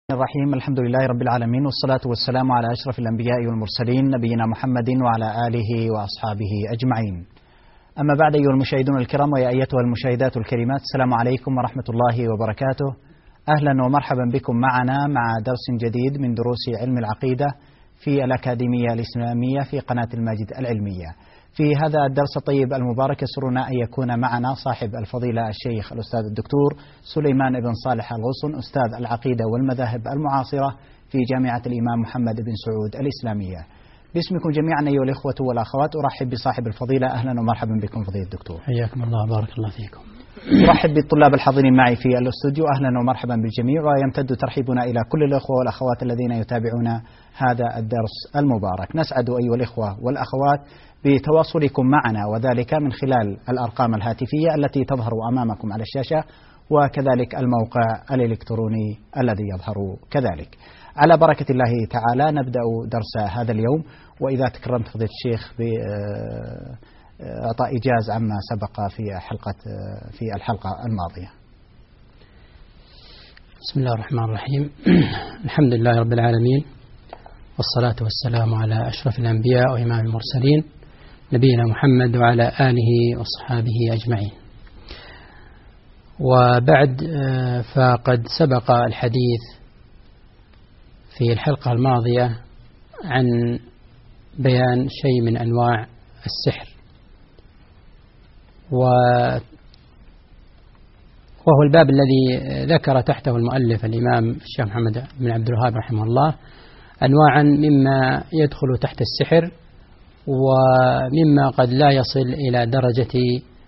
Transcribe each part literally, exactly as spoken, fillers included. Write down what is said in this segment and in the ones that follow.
الرحيم. الحمد لله رب العالمين، والصلاة والسلام على أشرف الأنبياء والمرسلين نبينا محمد وعلى آله وأصحابه أجمعين. أما بعد، أيها المشاهدون الكرام ويا أيتها المشاهدات الكريمات، السلام عليكم ورحمة الله وبركاته. أهلا ومرحبا بكم معنا مع درس جديد من دروس علم العقيدة في الأكاديمية الإسلامية في قناة الماجد العلمية. في هذا الدرس الطيب المبارك يسرنا أن يكون معنا صاحب الفضيلة الشيخ الأستاذ الدكتور سليمان بن صالح الغصن، أستاذ العقيدة والمذاهب المعاصرة في جامعة الإمام محمد بن سعود الإسلامية. باسمكم جميعا أيها الإخوة والأخوات أرحب بصاحب الفضيلة. أهلا ومرحبا بكم فضيلة الدكتور. حياكم الله، بارك الله فيكم. أرحب بالطلاب الحاضرين معي في الاستوديو، أهلا ومرحبا بالجميع، ويمتد ترحيبنا إلى كل الأخوة والأخوات الذين يتابعون هذا الدرس المبارك. نسعد أيها الإخوة والأخوات بتواصلكم معنا، وذلك من خلال الأرقام الهاتفية التي تظهر أمامكم على الشاشة، وكذلك الموقع الإلكتروني الذي يظهر كذلك. على بركة الله تعالى نبدأ درس هذا اليوم، وإذا تكرمت فضيلة الشيخ بإعطاء إجاز عما سبق في حلقة في الحلقة الماضية. بسم الله الرحمن الرحيم. الحمد لله رب العالمين، والصلاة والسلام على أشرف الأنبياء وإمام المرسلين نبينا محمد وعلى آله وصحابه أجمعين. وبعد، فقد سبق الحديث في الحلقة الماضية عن بيان شيء من أنواع السحر، وهو الباب الذي ذكر تحته المؤلف الإمام الشيخ محمد بن عبد الوهاب رحمه الله أنواعا مما يدخل تحت السحر، ومما قد لا يصل إلى درجة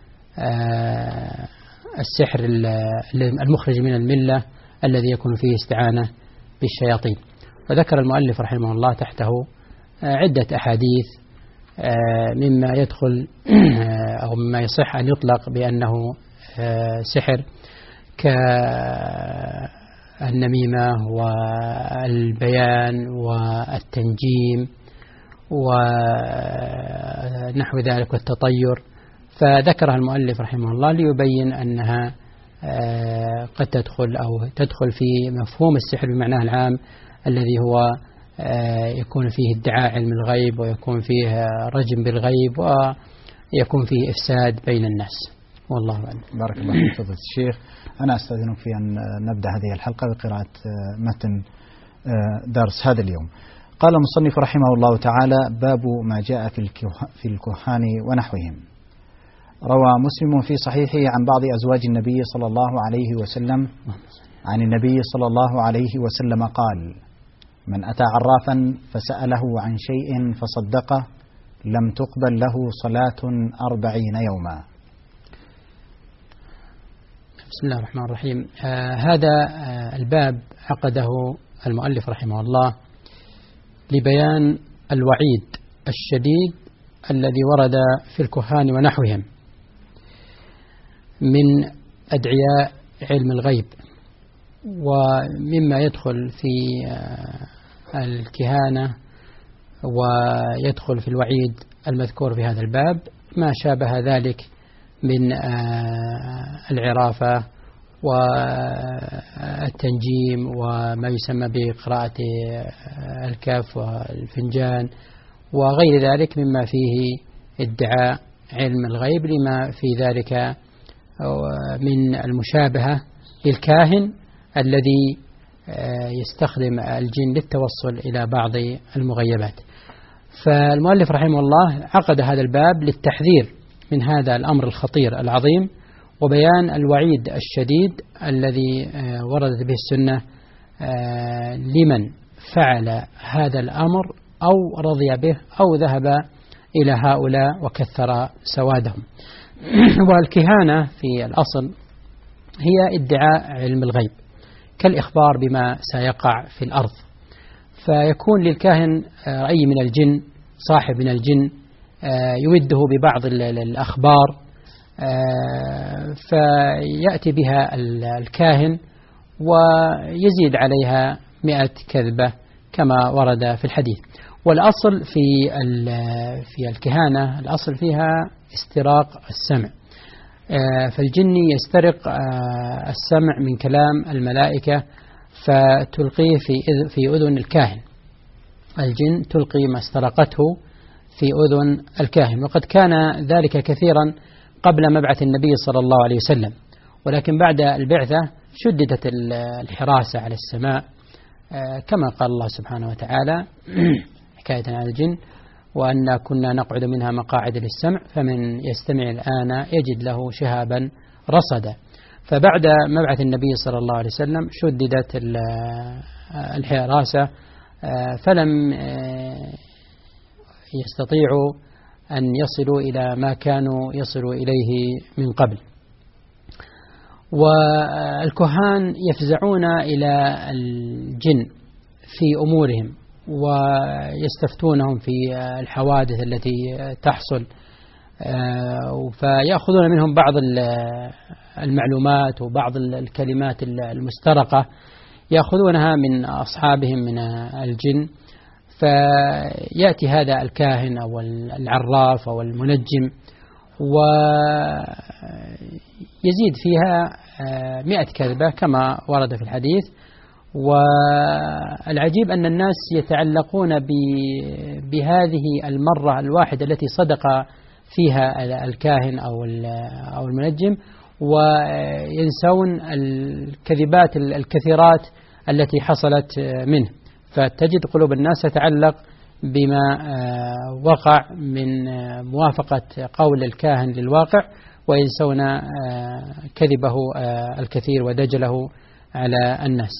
السحر المخرج من الملة الذي يكون فيه استعانة بالشياطين. وذكر المؤلف رحمه الله تحته عدة أحاديث مما يدخل أو مما يصح أن يطلق بأنه سحر، كالنميمة والبيان والتنجيم ونحو ذلك والتطير. فذكرها المؤلف رحمه الله ليبين أنها قد تدخل أو تدخل في مفهوم السحر بمعناه العام، الذي هو يكون فيه ادعاء علم الغيب، ويكون فيه رجم بالغيب، ويكون فيه إفساد بين الناس. والله أعلم. بارك الله فيك فضيلة الشيخ. أنا أستأذنك في أن نبدأ هذه الحلقة بقراءة متن درس هذا اليوم. قال المصنف رحمه الله تعالى: باب ما جاء في الكهان ونحوهم. روى مسلم في صحيحه عن بعض أزواج النبي صلى الله عليه وسلم عن النبي صلى الله عليه وسلم قال: من أتى عرافا فسأله عن شيء فصدقه لم تقبل له صلاة أربعين يوما. بسم الله الرحمن الرحيم. آه هذا آه الباب عقده المؤلف رحمه الله لبيان الوعيد الشديد الذي ورد في الكهان ونحوهم من أدعياء علم الغيب، ومما يدخل في الكهانة ويدخل في الوعيد المذكور في هذا الباب ما شابه ذلك من العرافة والتنجيم وما يسمى بقراءة الكف والفنجان وغير ذلك مما فيه ادعاء علم الغيب، لما في ذلك من المشابهة للكاهن الذي يستخدم الجن للتوصل إلى بعض المغيبات. فالمؤلف رحمه الله عقد هذا الباب للتحذير من هذا الأمر الخطير العظيم، وبيان الوعيد الشديد الذي وردت به السنة لمن فعل هذا الأمر أو رضي به أو ذهب إلى هؤلاء وكثر سوادهم. والكهانة في الأصل هي ادعاء علم الغيب، كالإخبار بما سيقع في الأرض. فيكون للكاهن رأي من الجن، صاحب من الجن يوده ببعض الأخبار فيأتي بها الكاهن ويزيد عليها مئة كذبة كما ورد في الحديث. والأصل في في الكهانة الأصل فيها استراق السمع، فالجن يسترق السمع من كلام الملائكة فتلقيه في في أذن الكاهن. الجن تلقي ما استرقته في أذن الكاهن، وقد كان ذلك كثيرا قبل مبعث النبي صلى الله عليه وسلم، ولكن بعد البعثة شددت الحراسة على السماء كما قال الله سبحانه وتعالى حكاية عن الجن: وأن كنا نقعد منها مقاعد للسمع فمن يستمع الآن يجد له شهابا رصدا. فبعد مبعث النبي صلى الله عليه وسلم شددت الحراسة، فلم يستطيعوا أن يصلوا إلى ما كانوا يصلوا إليه من قبل. والكهان يفزعون إلى الجن في أمورهم ويستفتونهم في الحوادث التي تحصل، فيأخذون منهم بعض المعلومات وبعض الكلمات المسترقة يأخذونها من أصحابهم من الجن، فيأتي هذا الكاهن أو العراف أو المنجم ويزيد فيها مئة كذبة كما ورد في الحديث. والعجيب أن الناس يتعلقون بهذه المرة الواحدة التي صدق فيها الكاهن أو المنجم، وينسون الكذبات الكثيرات التي حصلت منه، فتجد قلوب الناس تتعلق بما وقع من موافقة قول الكاهن للواقع، وينسون كذبه الكثير ودجله على الناس.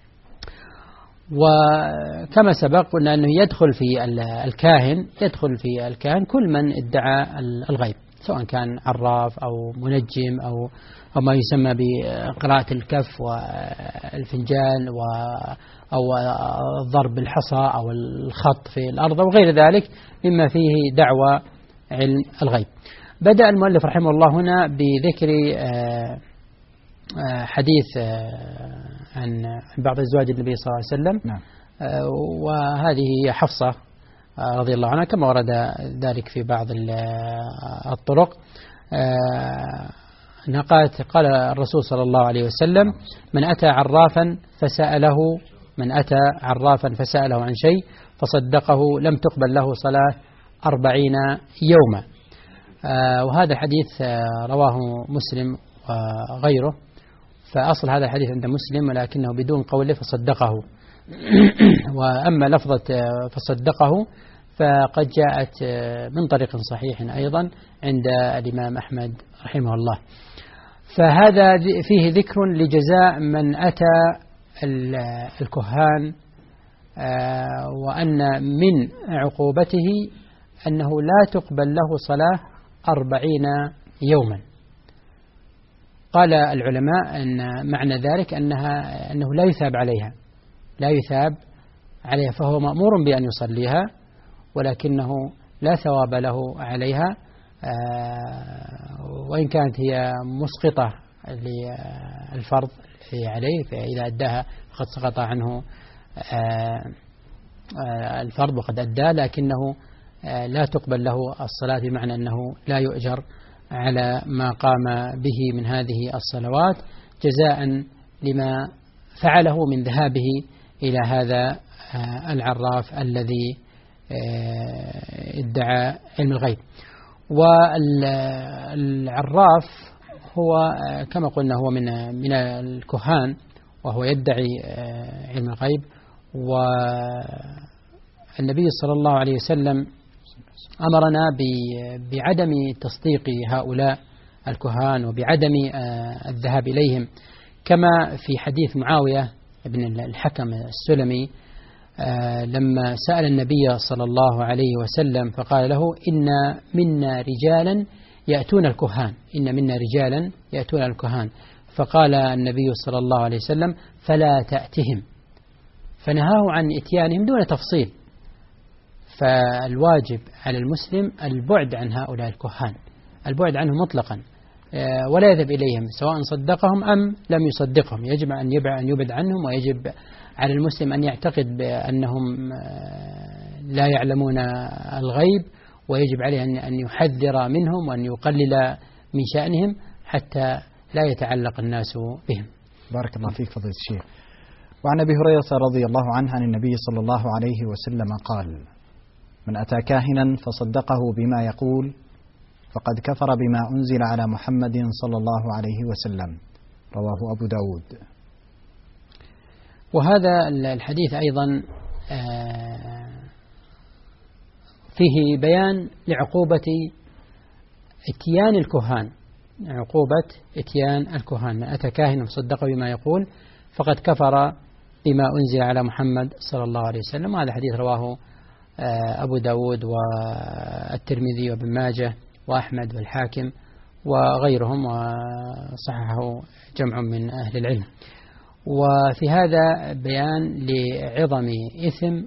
وكما سبق قلنا أنه يدخل في الكاهن يدخل في الكاهن كل من ادعى الغيب، سواء كان عراف أو منجم أو أو ما يسمى بقراءة الكف والفنجان أو ضرب الحصى أو الخط في الأرض وغير ذلك مما فيه دعوى علم الغيب. بدأ المؤلف رحمه الله هنا بذكر حديث عن بعض أزواج النبي صلى الله عليه وسلم. نعم. وهذه هي حفصة رضي الله عنها كما ورد ذلك في بعض الطرق. قالت: قال الرسول صلى الله عليه وسلم: من أتى عرافا فسأله من أتى عرافا فسأله عن شيء فصدقه لم تقبل له صلاة أربعين يوما. وهذا الحديث رواه مسلم وغيره، فأصل هذا الحديث عند مسلم ولكنه بدون قوله فصدقه. وأما لفظة فصدقه فقد جاءت من طريق صحيح أيضا عند الإمام أحمد رحمه الله. فهذا فيه ذكر لجزاء من أتى الكهان، وأن من عقوبته أنه لا تقبل له صلاة أربعين يوما. قال العلماء أن معنى ذلك أنها أنه لا يثاب عليها لا يثاب عليها فهو مأمور بأن يصليها، ولكنه لا ثواب له عليها، وإن كانت هي مسقطة للفرض عليه، فإذا أداها فقد سقط عنه الفرض وقد أدى، لكنه لا تقبل له الصلاة، بمعنى أنه لا يؤجر على ما قام به من هذه الصلوات جزاء لما فعله من ذهابه إلى هذا العراف الذي ادعى علم الغيب. والعراف هو كما قلنا هو من من الكهان، وهو يدعي علم الغيب. والنبي صلى الله عليه وسلم أمرنا بعدم تصديق هؤلاء الكهان وبعدم الذهاب إليهم، كما في حديث معاوية بن الحكم السلمي لما سأل النبي صلى الله عليه وسلم فقال له: إن منا رجالا يأتون الكهان إن منا رجالا يأتون الكهان فقال النبي صلى الله عليه وسلم: فلا تأتهم، فنهاه عن إتيانهم دون تفصيل. فالواجب على المسلم البعد عن هؤلاء الكهان، البعد عنهم مطلقا، ولا يذهب إليهم سواء صدقهم أم لم يصدقهم. يجب أن يبعد عنهم، ويجب على المسلم أن يعتقد بأنهم لا يعلمون الغيب، ويجب عليه أن يحذر منهم وأن يقلل من شأنهم حتى لا يتعلق الناس بهم. بارك الله فيك فضيلة الشيخ. وعن أبي هريرة رضي الله عنه عن النبي صلى الله عليه وسلم قال: من أتى كاهنا فصدقه بما يقول فقد كفر بما أنزل على محمد صلى الله عليه وسلم. رواه أبو داود. وهذا الحديث أيضا فيه بيان لعقوبة اتيان الكهان، عقوبة اتيان الكهان. من أتى كاهنا فصدقه بما يقول فقد كفر بما أنزل على محمد صلى الله عليه وسلم. هذا حديث رواه أبو داود والترمذي وابن ماجه وأحمد والحاكم وغيرهم، وصححه جمع من أهل العلم. وفي هذا بيان لعظم إثم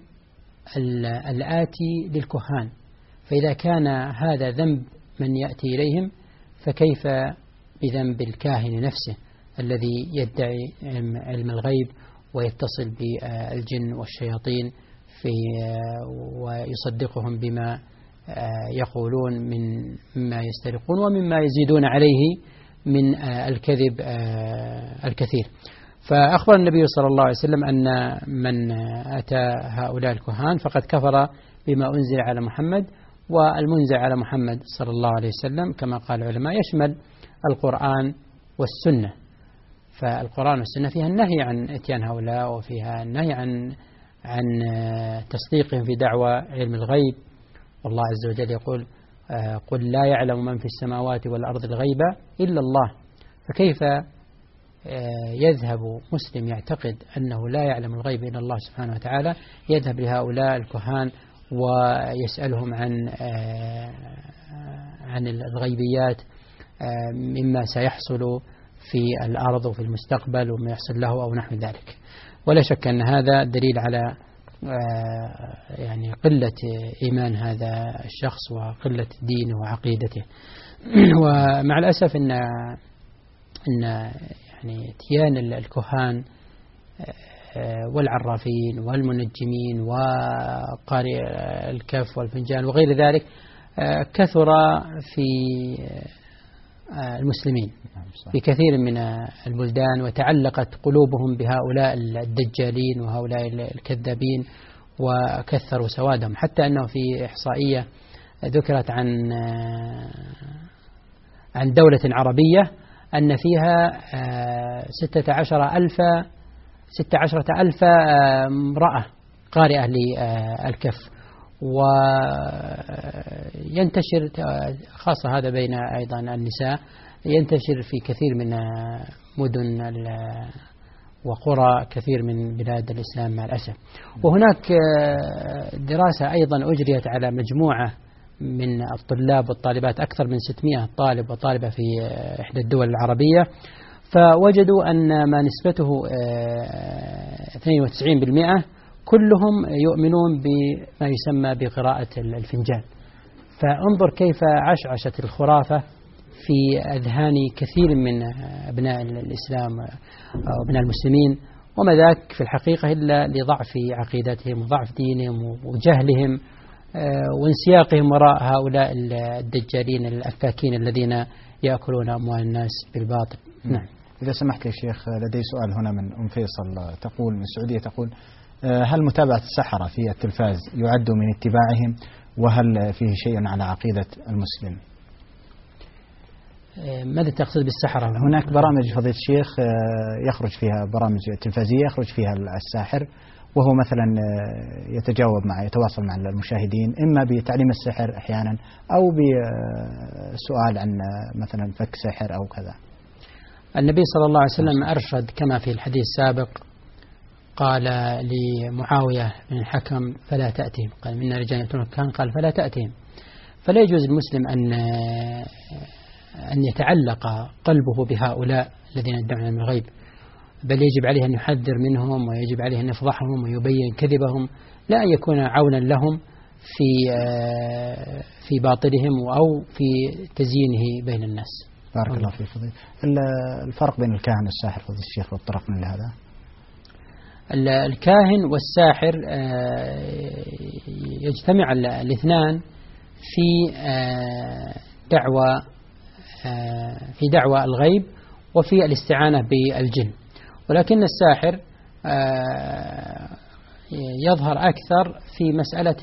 الآتي للكهان، فإذا كان هذا ذنب من يأتي إليهم فكيف بذنب الكاهن نفسه الذي يدعي علم الغيب ويتصل بالجن والشياطين في ويصدقهم بما يقولون من مما يسترقون ومما يزيدون عليه من الكذب الكثير. فأخبر النبي صلى الله عليه وسلم أن من أتى هؤلاء الكهان فقد كفر بما أنزل على محمد، والمنزل على محمد صلى الله عليه وسلم كما قال العلماء يشمل القرآن والسنة. فالقرآن والسنة فيها النهي عن اتيان هؤلاء، وفيها النهي عن عن تصديقهم في دعوى علم الغيب. والله عز وجل يقول: قل لا يعلم من في السماوات والأرض الغيب إلا الله. فكيف يذهب مسلم يعتقد أنه لا يعلم الغيب إلا الله سبحانه وتعالى، يذهب لهؤلاء الكهان ويسألهم عن عن الغيبيات مما سيحصل في الأرض وفي المستقبل وما يحصل له أو نحو ذلك؟ ولا شك أن هذا دليل على يعني قلة إيمان هذا الشخص وقلة دينه وعقيدته. ومع الأسف أن أن يعني تيان الكهان والعرافين والمنجمين وقارئ الكف والفنجان وغير ذلك كثر في المسلمين في كثير من البلدان، وتعلقت قلوبهم بهؤلاء الدجالين وهؤلاء الكذابين وكثروا سوادهم، حتى أنه في إحصائية ذكرت عن عن دولة عربية أن فيها ستة عشر ألف ستة عشرة ألف امرأة قارئة للكف، وينتشر خاصة هذا بين أيضا النساء، ينتشر في كثير من مدن وقرى كثير من بلاد الإسلام مع الأسف. وهناك دراسة أيضا أجريت على مجموعة من الطلاب والطالبات، أكثر من ستمائة طالب وطالبة في إحدى الدول العربية، فوجدوا أن ما نسبته اثنين وتسعين بالمئة كلهم يؤمنون بما يسمى بقراءة الفنجان. فانظر كيف عشعشت الخرافة في أذهان كثير من أبناء الإسلام وأبناء المسلمين، وما ذاك في الحقيقة إلا لضعف عقيدتهم وضعف دينهم وجهلهم وانسياقهم وراء هؤلاء الدجالين الأفاكين الذين يأكلون أموال الناس بالباطل. نعم. إذا سمحت لي شيخ، لدي سؤال هنا من أم فيصل تقول من السعودية، تقول: هل متابعة السحرة في التلفاز يعد من اتباعهم، وهل فيه شيء على عقيدة المسلم؟ ماذا تقصد بالسحرة؟ هناك برامج فضيلة الشيخ يخرج فيها برامج تلفزية يخرج فيها الساحر، وهو مثلا يتجاوب مع يتواصل مع المشاهدين إما بتعليم السحر أحيانا أو بسؤال عن مثلا فك سحر أو كذا. النبي صلى الله عليه وسلم أرشد كما في الحديث السابق، قال لمعاوية بن الحكم: فلا تأتهم، قال: من رجال يأتون كان، قال: فلا تأتهم. فلا يجوز المسلم أن أن يتعلق قلبه بهؤلاء الذين يدعون علم الغيب، بل يجب عليه أن يحذر منهم، ويجب عليه أن يفضحهم ويبين كذبهم، لا أن يكون عونا لهم في في باطلهم أو في تزيينه بين الناس. بارك الله فيك فضيلة. الفرق بين الكاهن والساحر فضيلة الشيخ والطرق من هذا؟ الكاهن والساحر يجتمع الاثنان في دعوة في دعوة الغيب وفي الاستعانة بالجن، ولكن الساحر يظهر أكثر في مسألة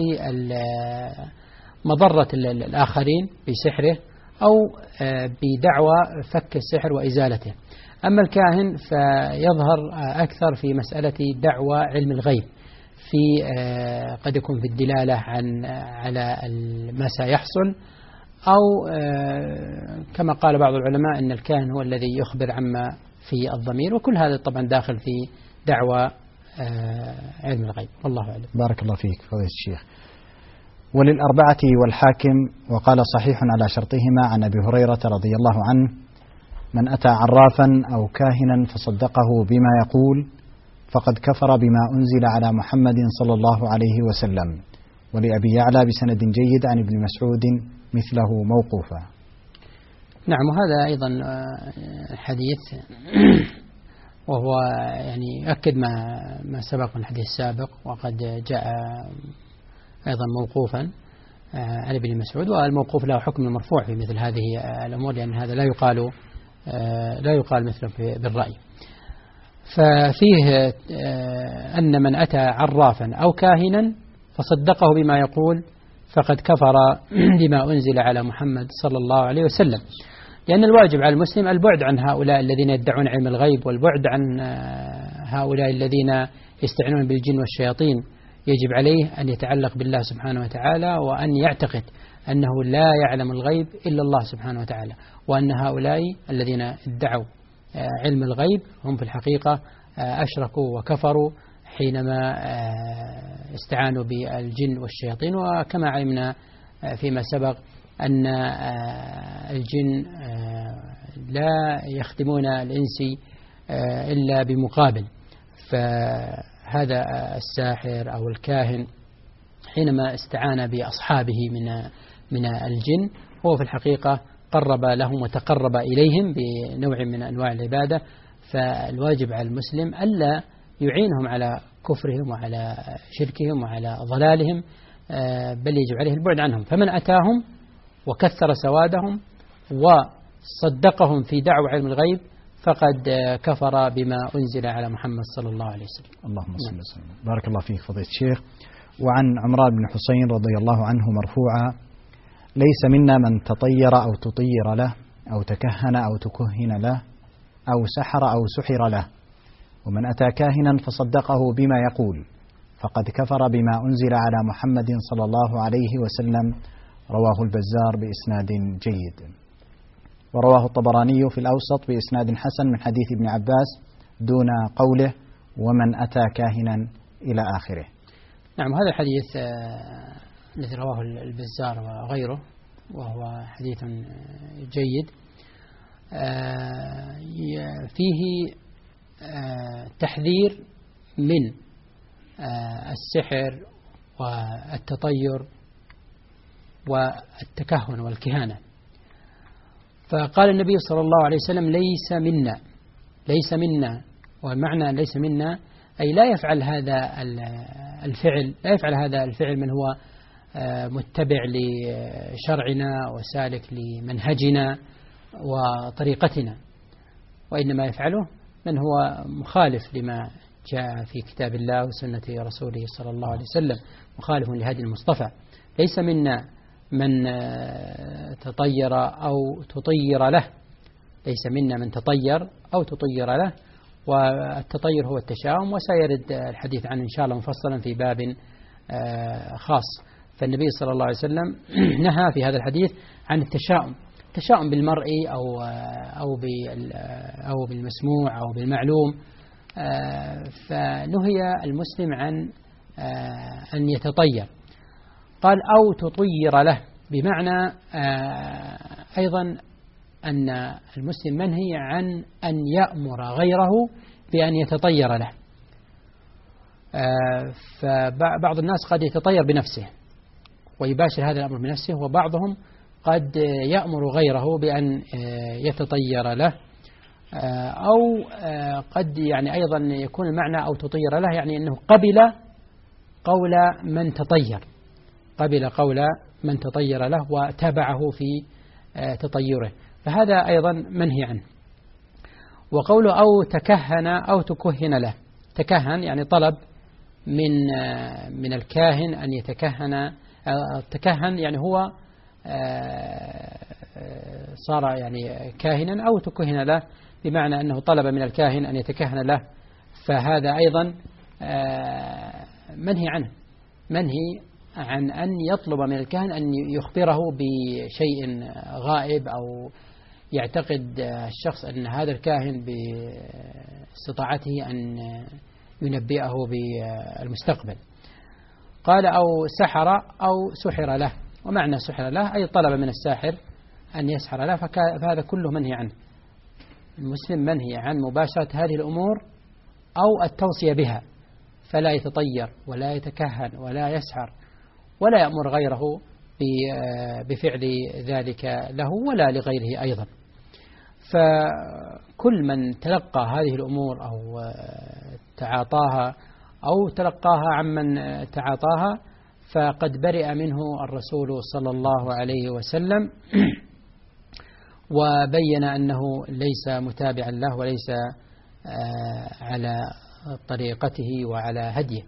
مضرة الآخرين بسحره أو بدعوى فك السحر وإزالته. أما الكاهن فيظهر أكثر في مسألة دعوى علم الغيب، في قد يكون في الدلالة عن على ما سيحصل، أو كما قال بعض العلماء أن الكاهن هو الذي يخبر عما في الضمير، وكل هذا طبعا داخل في دعوى علم الغيب. والله أعلم. بارك الله فيك فضيلة الشيخ. وللأربعة والحاكم وقال صحيح على شرطهما عن أبي هريرة رضي الله عنه: من أتى عرافا أو كاهنا فصدقه بما يقول فقد كفر بما أنزل على محمد صلى الله عليه وسلم. ولأبي يعلى بسند جيد عن ابن مسعود مثله موقوفا. نعم، وهذا أيضا حديث وهو يعني يؤكد ما ما سبق من الحديث السابق، وقد جاء أيضا موقوفا عن ابن مسعود، والموقوف له حكم المرفوع في مثل هذه الأمور، لأن هذا لا يقال لا يقال مثله بالرأي. ففيه أن من أتى عرافا أو كاهنا فصدقه بما يقول فقد كفر بما أنزل على محمد صلى الله عليه وسلم، لأن الواجب على المسلم البعد عن هؤلاء الذين يدعون علم الغيب، والبعد عن هؤلاء الذين يستعينون بالجن والشياطين. يجب عليه أن يتعلق بالله سبحانه وتعالى، وأن يعتقد أنه لا يعلم الغيب إلا الله سبحانه وتعالى، وأن هؤلاء الذين ادعوا علم الغيب هم في الحقيقة أشركوا وكفروا حينما استعانوا بالجن والشياطين. وكما علمنا فيما سبق أن الجن لا يخدمون الإنس إلا بمقابل، فهذا الساحر أو الكاهن حينما استعان بأصحابه من من الجن هو في الحقيقة قرب لهم وتقرب إليهم بنوع من أنواع العبادة. فالواجب على المسلم ألا يعينهم على كفرهم وعلى شركهم وعلى ضلالهم، بل يجب عليه البعد عنهم. فمن أتاهم وكثر سوادهم وصدقهم في دعوة علم الغيب فقد كفر بما أنزل على محمد صلى الله عليه وسلم. اللهم صل وسلم. بارك الله فيك فضيلة الشيخ. وعن عمران بن حسين رضي الله عنه مرفوعا: ليس منا من تطير أو تطير له أو تكهن أو تكهن له أو سحر أو سحر له، ومن أتى كاهنا فصدقه بما يقول فقد كفر بما أنزل على محمد صلى الله عليه وسلم. رواه البزار بإسناد جيد. ورواه الطبراني في الأوسط بإسناد حسن من حديث ابن عباس دون قوله ومن أتى كاهنا إلى آخره. نعم، هذا الحديث الذي رواه البزار وغيره وهو حديث جيد، فيه تحذير من السحر والتطير والتكهن والكهانة. فقال النبي صلى الله عليه وسلم: ليس منا، ليس منا، والمعنى ليس منا أي لا يفعل هذا الفعل، لا يفعل هذا الفعل من هو متبع لشرعنا وسالك لمنهجنا وطريقتنا، وإنما يفعله من هو مخالف لما جاء في كتاب الله وسنة رسوله صلى الله عليه وسلم، مخالف لهدي المصطفى. ليس منا من تطير أو تطير له، ليس منا من تطير أو تطير له، والتطير هو التشاؤم، وسيرد الحديث عنه إن شاء الله مفصلا في باب خاص. فالنبي صلى الله عليه وسلم نهى في هذا الحديث عن التشاؤم، التشاؤم بالمرء أو أو أو بالمسموع أو بالمعلوم. فنهي المسلم عن أن يتطير. قال أو تطير له، بمعنى أيضا أن المسلم منهي عن أن يأمر غيره بأن يتطير له. فبعض الناس قد يتطير بنفسه ويباشر هذا الأمر بنفسه، وبعضهم قد يأمر غيره بأن يتطير له، أو قد يعني أيضا يكون المعنى أو تطير له يعني أنه قبل قول من تطير، قبل قول من تطير له وتابعه في تطيره، فهذا أيضا منهي عنه. وقوله أو تكهن أو تكهن له، تكهن يعني طلب من من الكاهن أن يتكهن. التكهن يعني هو صار يعني كاهنا أو تكهن له، بمعنى أنه طلب من الكاهن أن يتكهن له، فهذا أيضا منهي عنه، منهي عن أن يطلب من الكاهن أن يخبره بشيء غائب أو يعتقد الشخص أن هذا الكاهن باستطاعته أن ينبئه بالمستقبل. قال أو سحر أو سحر له، ومعنى سحر له أي طلب من الساحر أن يسحر له، فهذا كله منهي عنه. المسلم منهي عن مباشرة هذه الأمور أو التوصية بها، فلا يتطير ولا يتكهن ولا يسحر ولا يأمر غيره بفعل ذلك له ولا لغيره أيضا. فكل من تلقى هذه الأمور أو تعاطاها أو تلقاها عمن تعاطاها فقد برئ منه الرسول صلى الله عليه وسلم، وبين أنه ليس متابعا له وليس على طريقته وعلى هديه.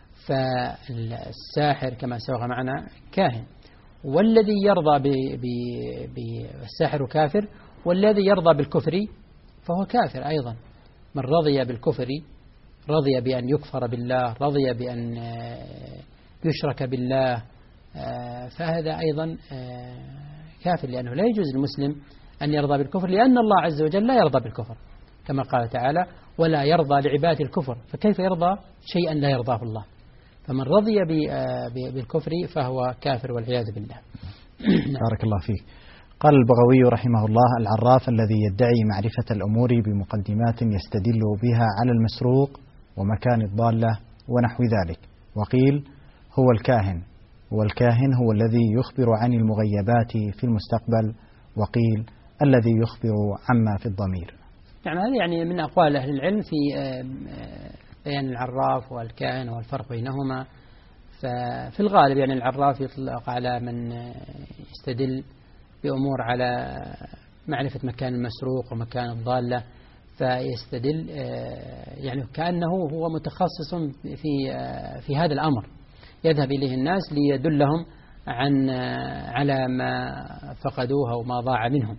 فالساحر كما سبق معنا كاهن، والذي يرضى بالساحر كافر، والذي يرضى بالكفر فهو كافر أيضا. من رضي بالكفر رضي بأن يكفر بالله، رضي بأن يشرك بالله، فهذا أيضا كافر، لأنه لا يجوز للمسلم أن يرضى بالكفر، لأن الله عز وجل لا يرضى بالكفر كما قال تعالى ولا يرضى لعباد الكفر، فكيف يرضى شيئا لا يرضاه الله؟ فمن رضي بالكفر فهو كافر والعياذ بالله. بارك الله فيك. قال البغوي رحمه الله: العراف الذي يدعي معرفة الأمور بمقدمات يستدل بها على المسروق ومكان الضالة ونحو ذلك. وقيل هو الكاهن، والكاهن هو الذي يخبر عن المغيبات في المستقبل، وقيل الذي يخبر عما في الضمير. يعني هذا يعني من أقوال أهل العلم في بيان العراف والكاهن والفرق بينهما. ففي الغالب يعني العراف يطلق على من يستدل بأمور على معرفة مكان المسروق ومكان الضالة، فيستدل يعني كأنه هو متخصص في في هذا الأمر، يذهب إليه الناس ليدلهم عن على ما فقدوه أو ما ضاع منهم.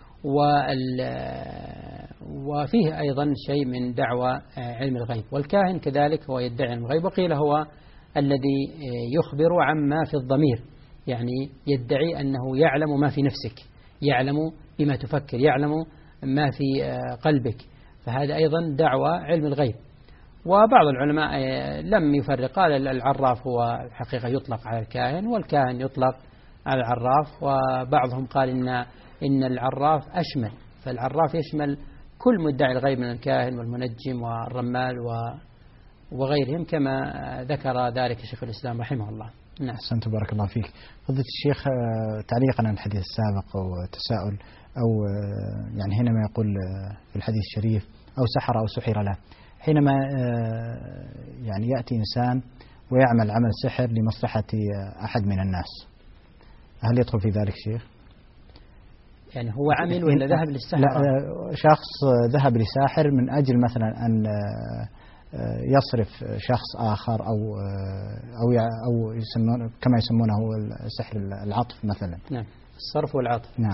وفيه أيضا شيء من دعوى علم الغيب. والكاهن كذلك هو يدعي علم الغيب، وقيل هو الذي يخبر عما في الضمير، يعني يدعي أنه يعلم ما في نفسك، يعلم بما تفكر، يعلم ما في قلبك، فهذا أيضا دعوى علم الغيب. وبعض العلماء لم يفرق، قال العراف هو الحقيقة يطلق على الكاهن، والكاهن يطلق على العراف. وبعضهم قال إن إن العراف أشمل، فالعراف يشمل كل مدعي الغيب من الكاهن والمنجم والرمال وغيرهم، كما ذكر ذلك شيخ الإسلام رحمه الله. نعم. أحسنت، بارك الله فيك. فضيلة الشيخ، تعليقا على الحديث السابق وتساؤل أو يعني حينما يقول في الحديث الشريف أو سحر أو سحر له، حينما يعني يأتي إنسان ويعمل عمل سحر لمصلحة أحد من الناس، هل يدخل في ذلك شيخ؟ يعني هو عمل ولا ذهب للسحر؟ لا، شخص ذهب لساحر من أجل مثلا أن يصرف شخص آخر أو أو أو يسمون كما يسمونه السحر العطف مثلا. نعم، الصرف والعطف. نعم.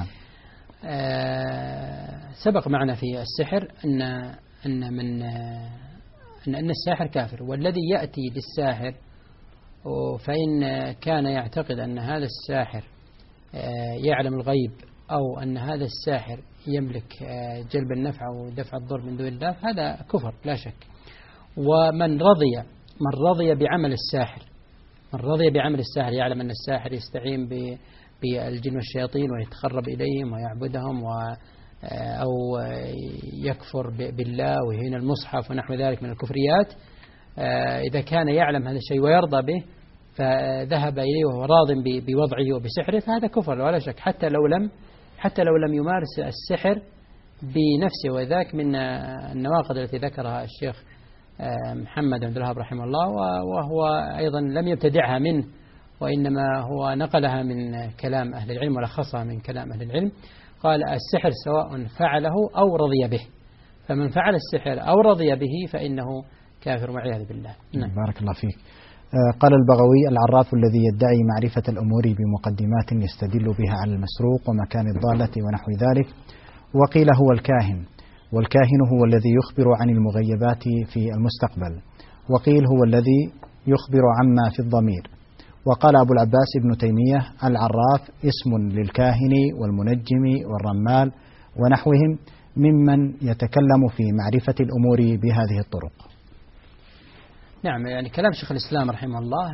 آه سبق معنا في السحر أن أن من أن أن الساحر كافر، والذي يأتي للساحر فإن كان يعتقد أن هذا الساحر يعلم الغيب أو أن هذا الساحر يملك جلب النفع أو دفع الضر من دون الله، هذا كفر لا شك. ومن رضي من رضي بعمل الساحر من رضي بعمل الساحر يعلم أن الساحر يستعين بالجن والشياطين ويتقرب إليهم ويعبدهم و أو يكفر بالله ويهين المصحف ونحو ذلك من الكفريات، إذا كان يعلم هذا الشيء ويرضى به فذهب إليه وهو راض بوضعه وبسحره، فهذا كفر ولا شك، حتى لو لم حتى لو لم يمارس السحر بنفسه. وذاك من النواقض التي ذكرها الشيخ محمد عبد الوهاب رحمه الله، وهو أيضا لم يبتدعها منه، وإنما هو نقلها من كلام أهل العلم ولخصها من كلام أهل العلم. قال السحر سواء فعله أو رضي به، فمن فعل السحر أو رضي به فإنه كافر والعياذ بالله. نعم. بارك الله فيك. قال البغوي: العراف الذي يدعي معرفة الأمور بمقدمات يستدل بها على المسروق ومكان الضالة ونحو ذلك. وقيل هو الكاهن، والكاهن هو الذي يخبر عن المغيبات في المستقبل، وقيل هو الذي يخبر عما في الضمير. وقال أبو العباس ابن تيمية: العراف اسم للكاهن والمنجم والرمال ونحوهم ممن يتكلم في معرفة الأمور بهذه الطرق. نعم، يعني كلام شيخ الإسلام رحمه الله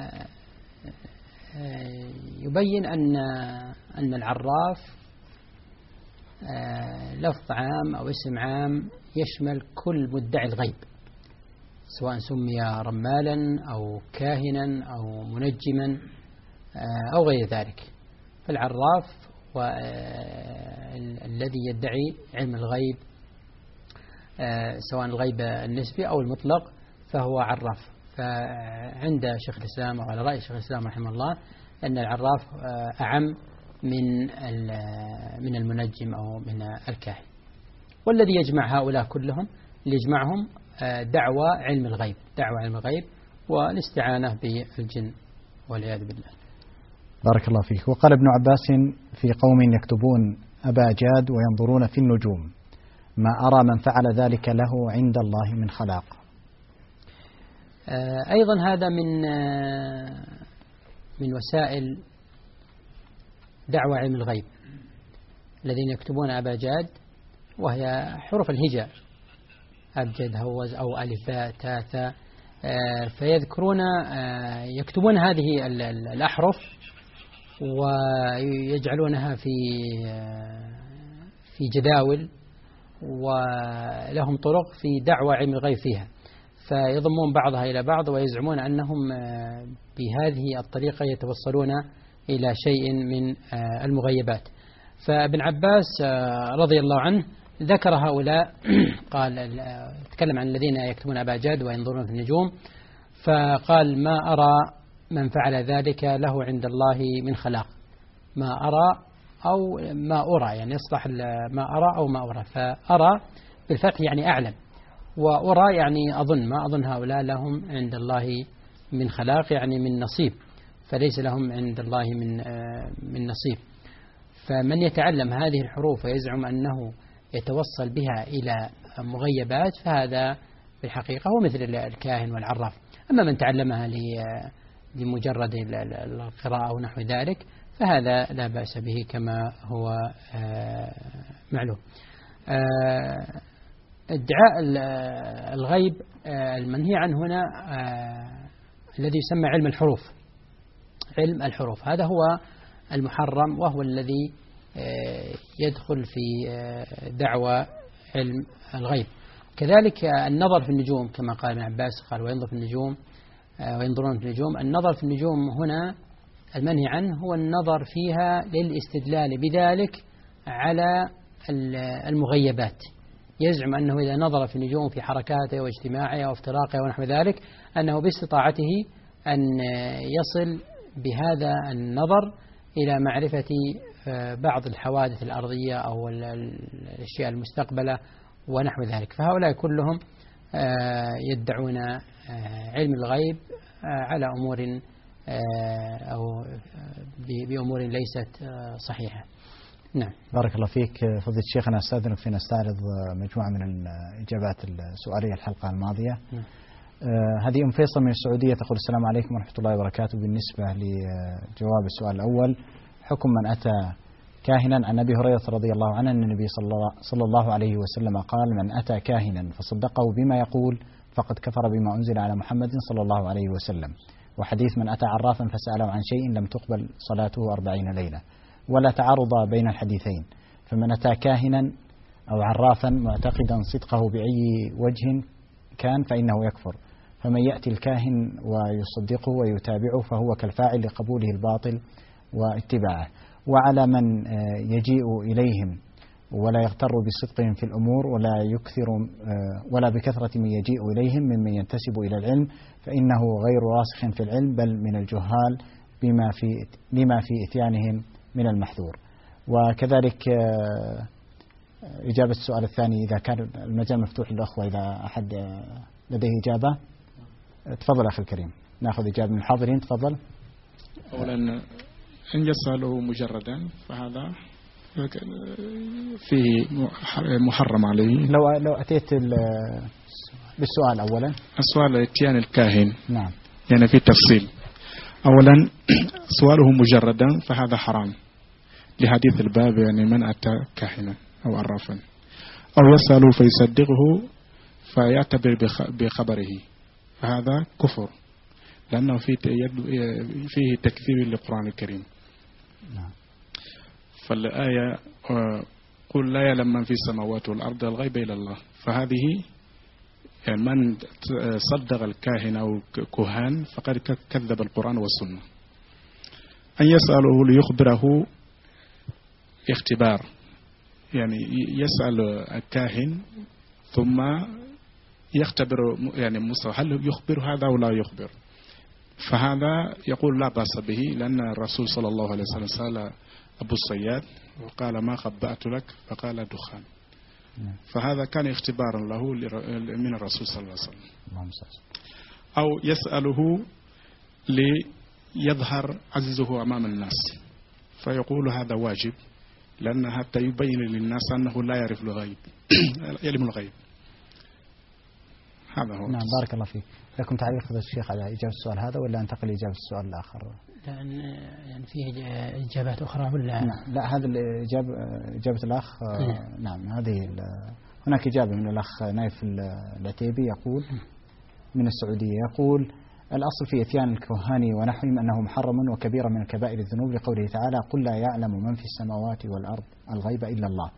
يبين أن أن العراف لفظ عام أو اسم عام يشمل كل مدعي الغيب، سواء سمي رمالا أو كاهنا أو منجما أو غير ذلك. فالعراف والذي يدعي علم الغيب سواء الغيب النسبي أو المطلق فهو عراف. فعند شيخ الإسلام وعلى رأي شيخ الإسلام رحمه الله أن العراف أعم من من المنجم أو من الكاهن. والذي يجمع هؤلاء كلهم اللي يجمعهم دعوى علم الغيب، دعوى علم الغيب والاستعانة بالجن والعياذ بالله. بارك الله فيك. وقال ابن عباس في قوم يكتبون أبا جاد وينظرون في النجوم: ما أرى من فعل ذلك له عند الله من خلاق. أيضا هذا من من وسائل دعوى علم الغيب، الذين يكتبون أبا جاد وهي حروف الهجاء، أبجد هوز أو ألف باء تاء ثاء، فيذكرون يكتبون هذه الأحرف ويجعلونها في في جداول، ولهم طرق في دعوى علم الغيب فيها، فيضمون بعضها إلى بعض ويزعمون أنهم بهذه الطريقة يتوصلون إلى شيء من المغيبات. فابن عباس رضي الله عنه ذكر هؤلاء، قال تكلم عن الذين يكتبون أبا جاد وينظرون في النجوم، فقال: ما أرى من فعل ذلك له عند الله من خلاق. ما أرى أو ما أرى، يعني يصلح ما أرى أو ما أرى، فأرى بالفتح يعني أعلم، وأرى يعني أظن، ما أظن هؤلاء لهم عند الله من خلاق يعني من نصيب، فليس لهم عند الله من من نصيب. فمن يتعلم هذه الحروف ويزعم أنه يتوصل بها إلى مغيبات فهذا في الحقيقة هو مثل الكاهن والعراف. أما من تعلمها لمجرد القراءة ونحو ذلك فهذا لا بأس به كما هو معلوم. ادعاء الغيب المنهي عنه هنا الذي يسمى علم الحروف، علم الحروف هذا هو المحرم، وهو الذي يدخل في دعوى علم الغيب. كذلك النظر في النجوم كما قال ابن عباس، قال وينظر في النجوم وينظرون في النجوم. النظر في النجوم هنا المنهي عنه هو النظر فيها للاستدلال بذلك على المغيبات. يزعم أنه إذا نظر في النجوم في حركاتها واجتماعها وافتراقها ونحو ذلك أنه باستطاعته أن يصل بهذا النظر إلى معرفة بعض الحوادث الأرضية أو الأشياء المستقبلة ونحو ذلك. فهؤلاء كلهم يدعون علم الغيب على أمور أو بأمور ليست صحيحة. نعم. بارك الله فيك فضيلة الشيخ. أنا أستاذنك في نستعرض مجموعة من الإجابات السؤالية الحلقة الماضية. نعم. آه هذه أم فيصل من السعودية تقول: السلام عليكم ورحمة الله وبركاته. بالنسبة لجواب السؤال الأول، حكم من أتى كاهنا. عن أبي هريرة رضي الله عنه أن النبي صلى الله عليه وسلم قال: من أتى كاهنا فصدقه بما يقول فقد كفر بما أنزل على محمد صلى الله عليه وسلم. وحديث: من أتى عرافا فسأله عن شيء لم تقبل صلاته أربعين ليلة. ولا تعارض بين الحديثين، فمن أتى كاهنا أو عرافا معتقدا صدقه بأي وجه كان فإنه يكفر، فمن يأتي الكاهن ويصدقه ويتابعه فهو كالفاعل لقبوله الباطل واتباعه. وعلى من يجيء إليهم ولا يغتر بصدقهم في الأمور ولا يكثر ولا بكثرة من يجيء إليهم ممن ينتسب إلى العلم فإنه غير راسخ في العلم بل من الجهال بما في لما في إتيانهم من المحذور. وكذلك إجابة السؤال الثاني إذا كان المجال مفتوح للأخوة إذا أحد لديه إجابة؟ تفضل أخي الكريم، نأخذ إجابة من الحاضرين. تفضل. أولا إن يسأله مجردا فهذا فيه محرم عليه. لو لو أتيت بالسؤال أولا. السؤال اتيان الكاهن. نعم. يعني في تفصيل. أولا سؤاله مجردا فهذا حرام لحديث الباب، يعني من أتى كاهنا أو عرافا أو يسأل فيصدقه فيعتبر بخبره، فهذا كفر لأنه فيه فيه تكذيب للقرآن الكريم. نعم. فالآية قل لا يعلم من في السماوات والأرض الغيب إلا الله، فهذه يعني من صدق الكاهن أو كهان فقد كذب القرآن والسنة. أن يسأله ليخبره اختبار، يعني يسأل الكاهن ثم يختبر يعني مستوى هل يخبر هذا أو لا يخبر، فهذا يقول لا بأس به، لأن الرسول صلى الله عليه وسلم سأل أبو الصياد وقال ما خبأت لك فقال دخان، فهذا كان اختبارا له من الرسول صلى الله عليه وسلم. أو يسأله ليظهر عزه أمام الناس فيقول هذا واجب، لأن حتى يبين للناس أنه لا يعرف الغيب يعلم الغيب. هذا هو. نعم بارك الله فيك. لكم تعليق فضيلة الشيخ على إجابة السؤال هذا ولا أنتقل لإجابة السؤال الآخر؟ لأن يعني فيه إجابات أخرى ولا؟ نعم لا هذا الإجابة إجابة الأخ. نعم, نعم هذه هناك إجابة من الأخ نايف العتيبي يقول من السعودية، يقول الأصل في إتيان الكهان ونحوهم أنه محرم وكبيرة من الكبائر الذنوب لقوله تعالى قل لا يعلم من في السماوات والأرض الغيب إلا الله،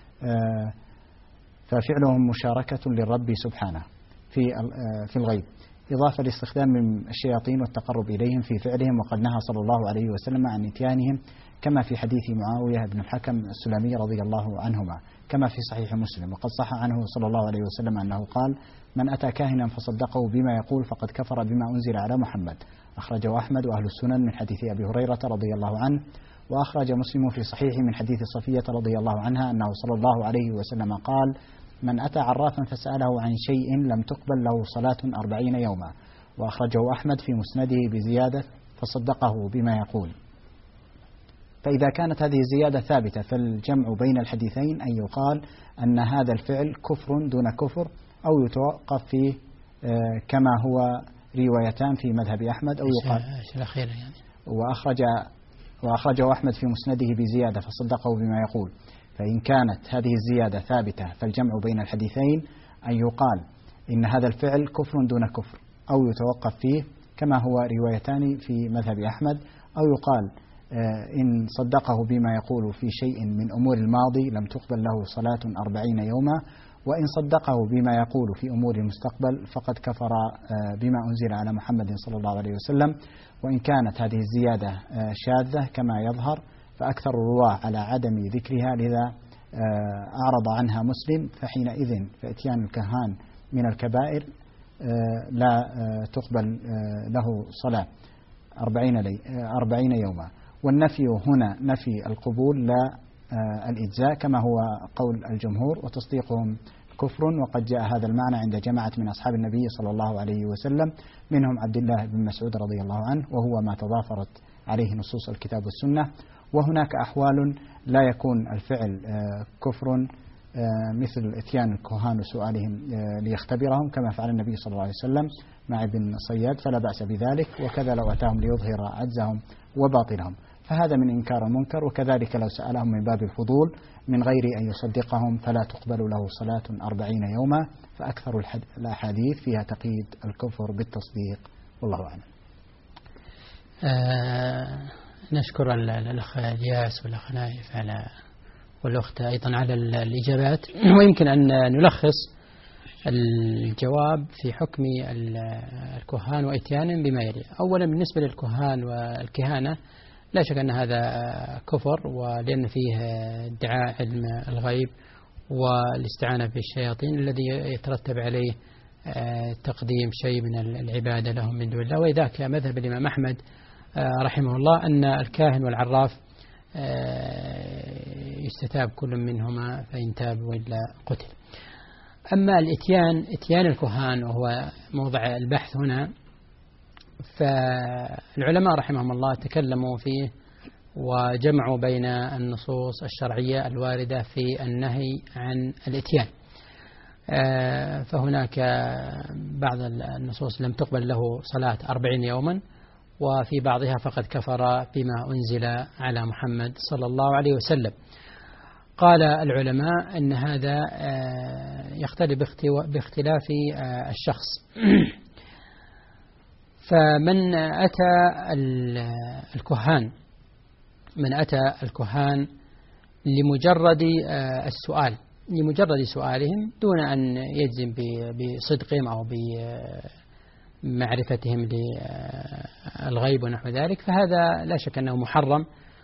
ففعلهم مشاركة للرب سبحانه في في الغيب، إضافة لاستخدام من الشياطين والتقرب إليهم في فعلهم، وقد نهى صلى الله عليه وسلم عن إتيانهم كما في حديث معاوية بن الحكم السلمي رضي الله عنهما كما في صحيح مسلم، وقد صح عنه صلى الله عليه وسلم أنه قال من أتى كاهنا فصدقه بما يقول فقد كفر بما أنزل على محمد، أخرجه أحمد وأهل السنن من حديث أبي هريرة رضي الله عنه، وأخرج مسلم في صحيحه من حديث صفية رضي الله عنها أنه صلى الله عليه وسلم قال من أتى عرافا فسأله عن شيء لم تقبل له صلاة أربعين يوما، وأخرجه أحمد في مسنده بزيادة فصدقه بما يقول. فإذا كانت هذه الزيادة ثابتة فالجمع بين الحديثين أن يقال أن هذا الفعل كفر دون كفر، أو يتوقف فيه كما هو روايتان في مذهب أحمد، أو يقال يعني. وأخرج وأخرجه أحمد في مسنده بزيادة فصدقه بما يقول. فإن كانت هذه الزيادة ثابتة فالجمع بين الحديثين أن يقال إن هذا الفعل كفر دون كفر، أو يتوقف فيه كما هو روايتان في مذهب أحمد، أو يقال إن صدقه بما يقول في شيء من أمور الماضي لم تقبل له صلاة أربعين يوما، وإن صدقه بما يقول في أمور المستقبل فقد كفر بما أنزل على محمد صلى الله عليه وسلم. وإن كانت هذه الزيادة شاذة كما يظهر فأكثر الرواة على عدم ذكرها، لذا أعرض عنها مسلم، فحينئذ فإتيان الكهان من الكبائر لا تقبل له صلاة أربعين يوما. والنفي هنا نفي القبول لا الإجزاء كما هو قول الجمهور، وتصديقهم كفر، وقد جاء هذا المعنى عند جماعة من أصحاب النبي صلى الله عليه وسلم منهم عبد الله بن مسعود رضي الله عنه، وهو ما تضافرت عليه نصوص الكتاب والسنة. وهناك أحوال لا يكون الفعل كفر مثل إتيان الكهان وسؤالهم ليختبرهم كما فعل النبي صلى الله عليه وسلم مع ابن صياد، فلا بأس بذلك، وكذا لو أتاهم ليظهر عجزهم وباطلهم، فهذا من إنكار المنكر. وكذلك لو سألهم من باب الفضول من غير أن يصدقهم فلا تقبل له صلاة أربعين يوما، فأكثر الأحاديث فيها تقييد الكفر بالتصديق، والله أعلم. آه نشكر الأخ الياس والأخ نايف على والأخت أيضا على الإجابات، ويمكن أن نلخص الجواب في حكم الكهان وإتيانهم بما يلي. أولا بالنسبة للكهان والكهانة لا شك أن هذا كفر، ولأن فيه ادعاء علم الغيب والاستعانة بالشياطين الذي يترتب عليه تقديم شيء من العبادة لهم من دون الله. وإذاك مذهب الإمام أحمد رحمه الله أن الكاهن والعراف يستتاب كل منهما فإن تاب وإلا قتل. أما الإتيان إتيان الكهان وهو موضع البحث هنا، فالعلماء رحمهم الله تكلموا فيه وجمعوا بين النصوص الشرعية الواردة في النهي عن الإتيان. فهناك بعض النصوص لم تقبل له صلاة أربعين يوما، وفي بعضها فقد كفر بما أنزل على محمد صلى الله عليه وسلم. قال العلماء أن هذا يختلف باختلاف الشخص. فمن أتى الكهان من أتى الكهان لمجرد السؤال لمجرد سؤالهم دون أن يجزم بصدقهم أو بمعرفتهم للغيب ونحو ذلك، فهذا لا شك أنه محرم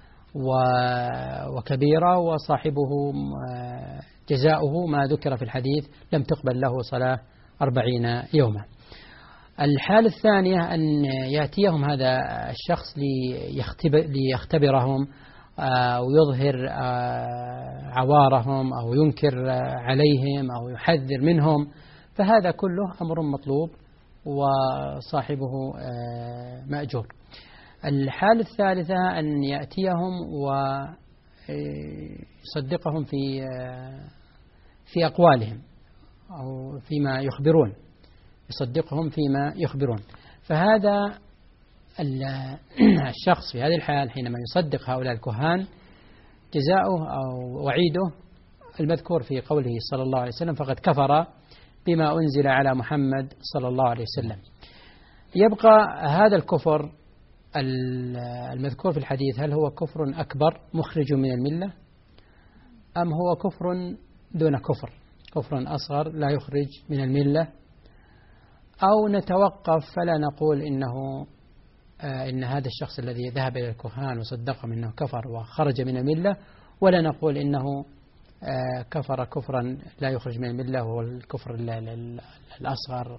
وكبيرة، وصاحبه جزاؤه ما ذكر في الحديث لم تقبل له صلاة أربعين يوما. الحالة الثانية أن يأتيهم هذا الشخص ليختبرهم ويظهر عوارهم أو ينكر عليهم أو يحذر منهم، فهذا كله أمر مطلوب وصاحبه مأجور. الحالة الثالثة أن يأتيهم ويصدقهم في في أقوالهم أو فيما يخبرون يصدقهم فيما يخبرون، فهذا الشخص في هذه الحال حينما يصدق هؤلاء الكهان جزاؤه أو وعيده المذكور في قوله صلى الله عليه وسلم فقد كفر بما أنزل على محمد صلى الله عليه وسلم. يبقى هذا الكفر المذكور في الحديث، هل هو كفر أكبر مخرج من الملة أم هو كفر دون كفر، كفر أصغر لا يخرج من الملة؟ أو نتوقف فلا نقول إنه إن هذا الشخص الذي ذهب إلى الكهان وصدقهم إنه كفر وخرج من الملة، ولا نقول إنه كفر كفرا لا يخرج من الملة وهو الكفر الأصغر.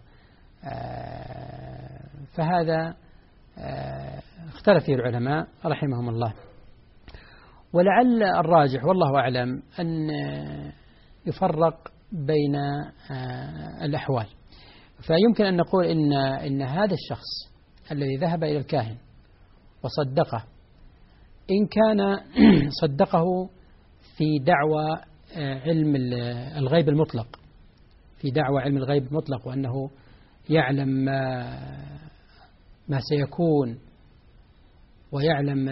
فهذا اختلف فيه العلماء رحمهم الله. ولعل الراجح والله أعلم أن يفرق بين الأحوال. فيمكن أن نقول إن إن هذا الشخص الذي ذهب إلى الكاهن وصدقه، إن كان صدقه في دعوى علم الغيب المطلق في دعوى علم الغيب المطلق وأنه يعلم ما, ما سيكون ويعلم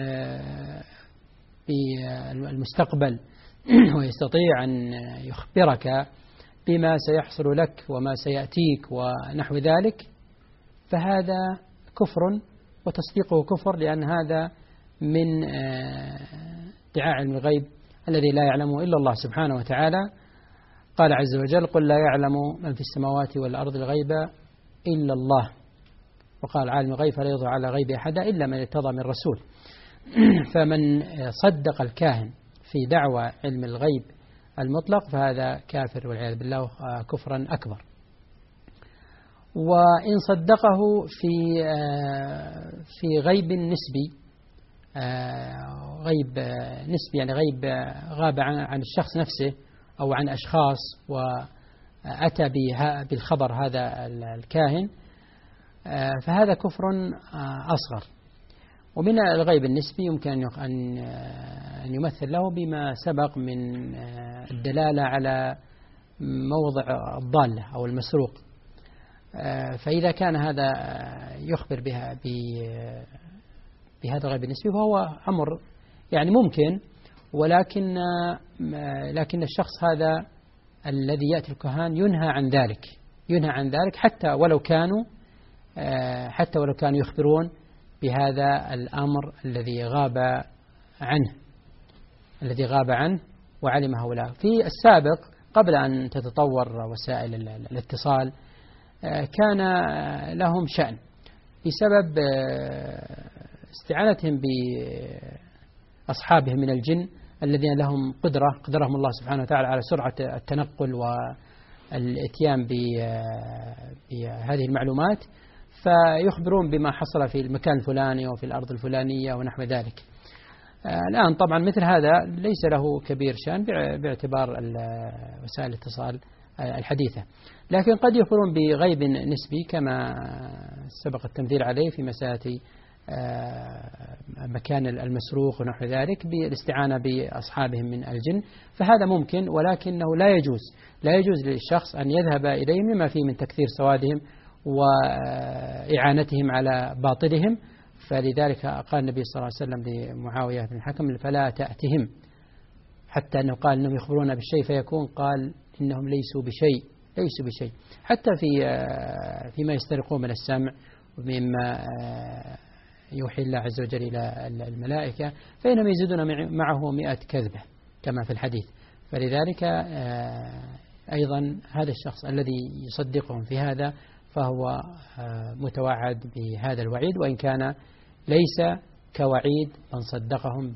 بالمستقبل ويستطيع أن يخبرك بما سيحصل لك وما سيأتيك ونحو ذلك، فهذا كفر وتصديقه كفر، لأن هذا من ادعاء علم الغيب الذي لا يعلمه إلا الله سبحانه وتعالى. قال عز وجل قل لا يعلم من في السماوات والأرض الغيب إلا الله، وقال عالم الغيب فلا يظهر على غيب أحدا إلا من ارتضى من رسول. فمن صدق الكاهن في دعوى علم الغيب المطلق فهذا كافر والعياذ بالله كفرا أكبر. وإن صدقه في في غيب نسبي، غيب نسبي يعني غيب غاب عن الشخص نفسه أو عن أشخاص، وأتى بالخبر هذا الكاهن، فهذا كفر أصغر. ومن الغيب النسبي يمكن أن يمثل له بما سبق من الدلالة على موضع الضالة أو المسروق. فإذا كان هذا يخبر بها بهذا الغيب النسبي فهو أمر يعني ممكن، ولكن لكن الشخص هذا الذي يأتي الكهان ينهى عن ذلك ينهى عن ذلك حتى ولو كانوا حتى ولو كانوا يخبرون بهذا الأمر الذي غاب عنه الذي غاب عنه وعلمه هؤلاء. في السابق قبل أن تتطور وسائل الاتصال كان لهم شأن بسبب استعانتهم بأصحابهم من الجن الذين لهم قدرة قدرهم الله سبحانه وتعالى على سرعة التنقل والاتيان بهذه المعلومات، فيخبرون بما حصل في المكان الفلاني وفي الأرض الفلانية ونحو ذلك. الآن طبعا مثل هذا ليس له كبير شأن باعتبار وسائل الاتصال الحديثة. لكن قد يكونون بغيب نسبي كما سبق التمثيل عليه في مسألة مكان المسروق ونحو ذلك بالاستعانة بأصحابهم من الجن، فهذا ممكن، ولكنه لا يجوز لا يجوز للشخص أن يذهب إليهم لما فيه من تكثير سوادهم وإعانتهم على باطلهم. فلذلك قال النبي صلى الله عليه وسلم لمعاوية بن الحكم فلا تأتهم، حتى أنه قال إنهم يخبرون بالشيء فيكون قال إنهم ليسوا بشيء ليسوا بشيء حتى في فيما يسترقون من السمع ومما يوحي الله عز وجل إلى الملائكة فإنهم يزيدون معه مئة كذبة كما في الحديث. فلذلك أيضا هذا الشخص الذي يصدقهم في هذا فهو متوعد بهذا الوعيد، وإن كان ليس كوعيد من صدقهم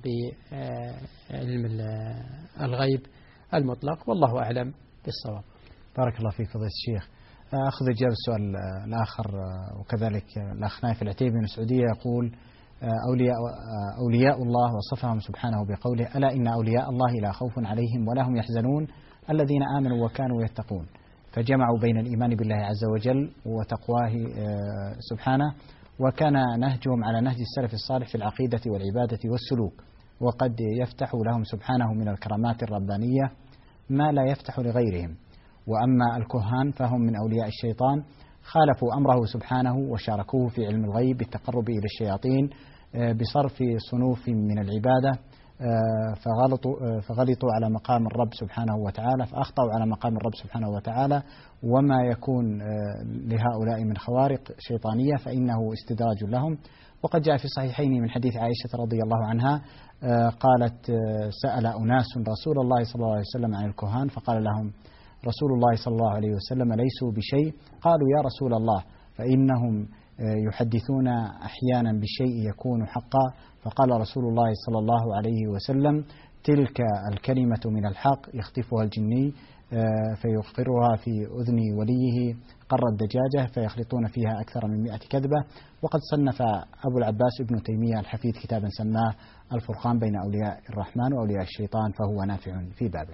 بعلم الغيب المطلق، والله أعلم بالصواب. بارك الله فيك فضيلة الشيخ. أخذ إجابة السؤال الآخر، وكذلك الأخ نايف العتيبي من السعودية يقول أولياء, أولياء الله وصفهم سبحانه بقوله ألا إن أولياء الله لا خوف عليهم ولا هم يحزنون الذين آمنوا وكانوا يتقون، فجمعوا بين الإيمان بالله عز وجل وتقواه سبحانه، وكان نهجهم على نهج السلف الصالح في العقيدة والعبادة والسلوك، وقد يفتح لهم سبحانه من الكرامات الربانية ما لا يفتح لغيرهم. وأما الكهان فهم من أولياء الشيطان، خالفوا أمره سبحانه وشاركوه في علم الغيب بالتقرب إلى الشياطين بصرف صنوف من العبادة، فغلطوا, فغلطوا على مقام الرب سبحانه وتعالى، فأخطأوا على مقام الرب سبحانه وتعالى. وما يكون لهؤلاء من خوارق شيطانية فإنه استدراج لهم. وقد جاء في الصحيحين من حديث عائشة رضي الله عنها قالت سأل أناس رسول الله صلى الله عليه وسلم عن الكهان فقال لهم رسول الله صلى الله عليه وسلم ليسوا بشيء، قالوا يا رسول الله فإنهم يحدثون أحيانا بشيء يكون حقا، فقال رسول الله صلى الله عليه وسلم تلك الكلمة من الحق يخطفها الجني فيقرها في أذن وليه قر الدجاجة فيخلطون فيها أكثر من مئة كذبة. وقد صنف أبو العباس ابن تيمية الحفيد كتابا سماه الفرقان بين أولياء الرحمن وأولياء الشيطان، فهو نافع في بابه.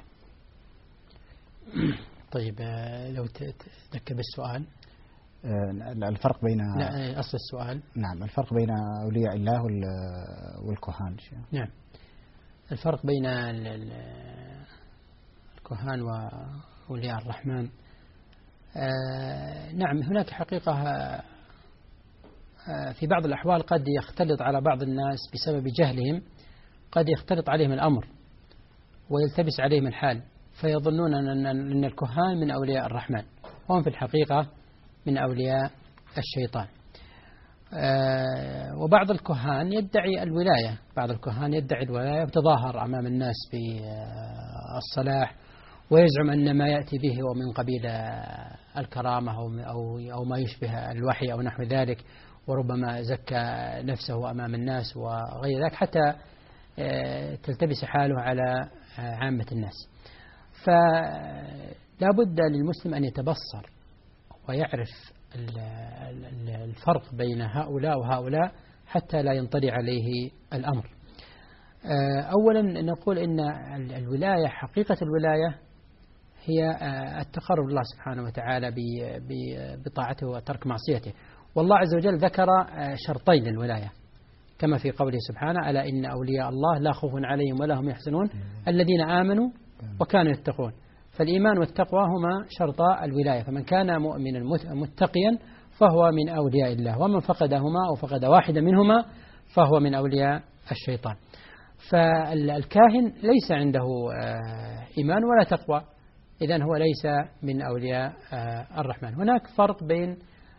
طيب لو تذكر بالسؤال الفرق بين لا أصل السؤال. نعم، الفرق بين أولياء الله والكهان. نعم، الفرق بين الكهان وأولياء الرحمن. آه نعم، هناك حقيقة آه في بعض الأحوال قد يختلط على بعض الناس بسبب جهلهم، قد يختلط عليهم الأمر ويلتبس عليهم الحال فيظنون أن الكهان من أولياء الرحمن وهم في الحقيقة من أولياء الشيطان. آه وبعض الكهان يدعي الولاية، بعض الكهان يدعي الولاية وتظاهر أمام الناس بالصلاح ويزعم أن ما يأتي به هو من قبيل الكرامة أو أو ما يشبه الوحي أو نحو ذلك، وربما زكى نفسه أمام الناس وغير ذلك حتى تلتبس حاله على عامة الناس. فلا بد للمسلم أن يتبصر ويعرف الفرق بين هؤلاء وهؤلاء حتى لا ينطلي عليه الأمر. أولا نقول إن الولاية، حقيقة الولاية هي التقرب لله سبحانه وتعالى بطاعته وترك معصيته. والله عز وجل ذكر شرطين للولاية كما في قوله سبحانه ألا إن أولياء الله لا خوف عليهم ولا هم يحزنون الذين آمنوا وكانوا يتقون. فالإيمان والتقوى هما شرطا الولاية، فمن كان مؤمنا متقيا فهو من أولياء الله، ومن فقدهما أو فقد واحدا منهما فهو من أولياء الشيطان. فالكاهن ليس عنده إيمان ولا تقوى، إذن هو ليس من أولياء الرحمن. هناك فرق بين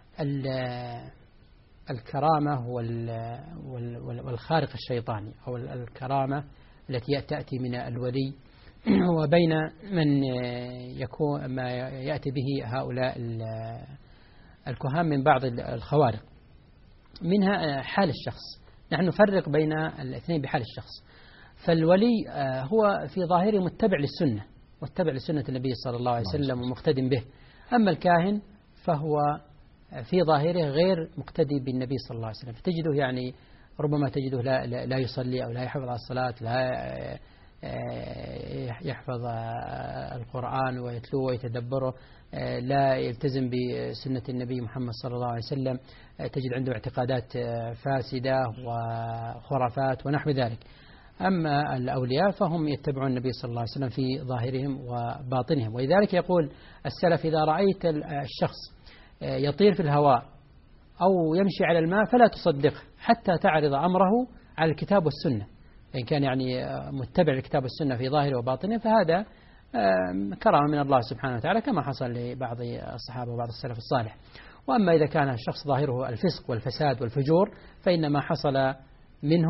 الكرامة والخارق الشيطاني أو الكرامة التي تأتي من الولي وبين من يكون ما يأتي به هؤلاء الكهان من بعض الخوارق. منها حال الشخص، نحن نفرق بين الاثنين بحال الشخص. فالولي هو في ظاهره متبع للسنة، متبع لسنة النبي صلى الله عليه وسلم ومقتد به. أما الكاهن فهو في ظاهره غير مقتدي بالنبي صلى الله عليه وسلم، فتجده يعني ربما تجده لا, لا يصلي أو لا يحافظ على الصلاة، لا يحفظ القرآن ويتلوه ويتدبره، لا يلتزم بسنة النبي محمد صلى الله عليه وسلم، تجد عنده اعتقادات فاسدة وخرافات ونحو ذلك. أما الأولياء فهم يتبعون النبي صلى الله عليه وسلم في ظاهرهم وباطنهم. ولذلك يقول السلف: إذا رأيت الشخص يطير في الهواء أو يمشي على الماء فلا تصدقه حتى تعرض أمره على الكتاب والسنة. إن كان يعني متبع الكتاب والسنة في ظاهره وباطنه فهذا كرامة من الله سبحانه وتعالى، كما حصل لبعض الصحابة وبعض السلف الصالح. وأما إذا كان الشخص ظاهره الفسق والفساد والفجور فإنما حصل منه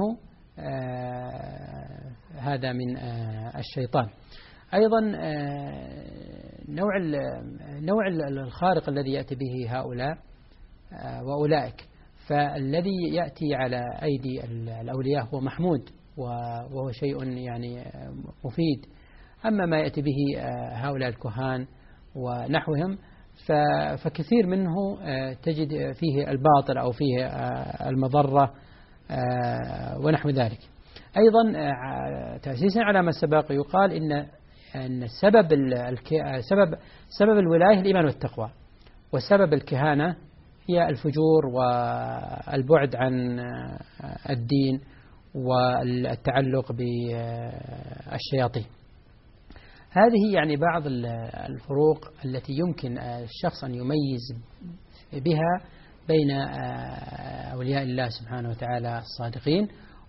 هذا من الشيطان. أيضا نوع نوع الخارق الذي يأتي به هؤلاء وأولئك، فالذي يأتي على أيدي الأولياء هو محمود وهو شيء يعني مفيد. أما ما يأتي به هؤلاء الكهان ونحوهم فكثير منه تجد فيه الباطل أو فيه المضرة ونحو ذلك. أيضا تأسيسا على ما سبق يقال إن أن سبب سبب سبب الولاية الإيمان والتقوى، وسبب الكهانة هي الفجور والبعد عن الدين والتعلق بالشياطين. هذه يعني بعض الفروق التي يمكن الشخص أن يميز بها بين أولياء الله سبحانه وتعالى الصادقين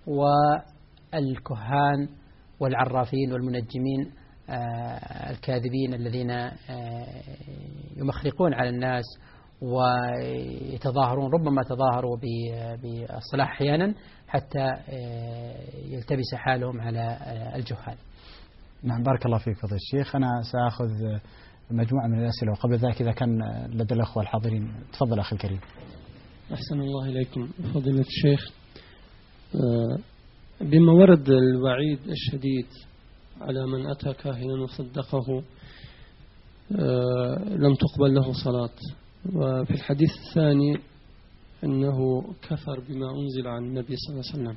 والكهان والعرافين والمنجمين الكاذبين الذين يمخلقون على الناس ويتظاهرون، ربما تظاهروا بالصلاح أحيانا حتى يلتبس حالهم على الجهال. نعم، بارك الله فيك فضيلة الشيخ. أنا سأخذ مجموعة من الأسئلة وقبل ذلك إذا كان لدى الأخوة الحاضرين. تفضل أخي الكريم. أحسن الله إليكم فضيلة الشيخ. بما ورد الوعيد الشديد على من أتى كاهنا وصدقه لم تقبل له صلاة، وفي الحديث الثاني أنه كفر بما أنزل عن النبي صلى الله عليه وسلم.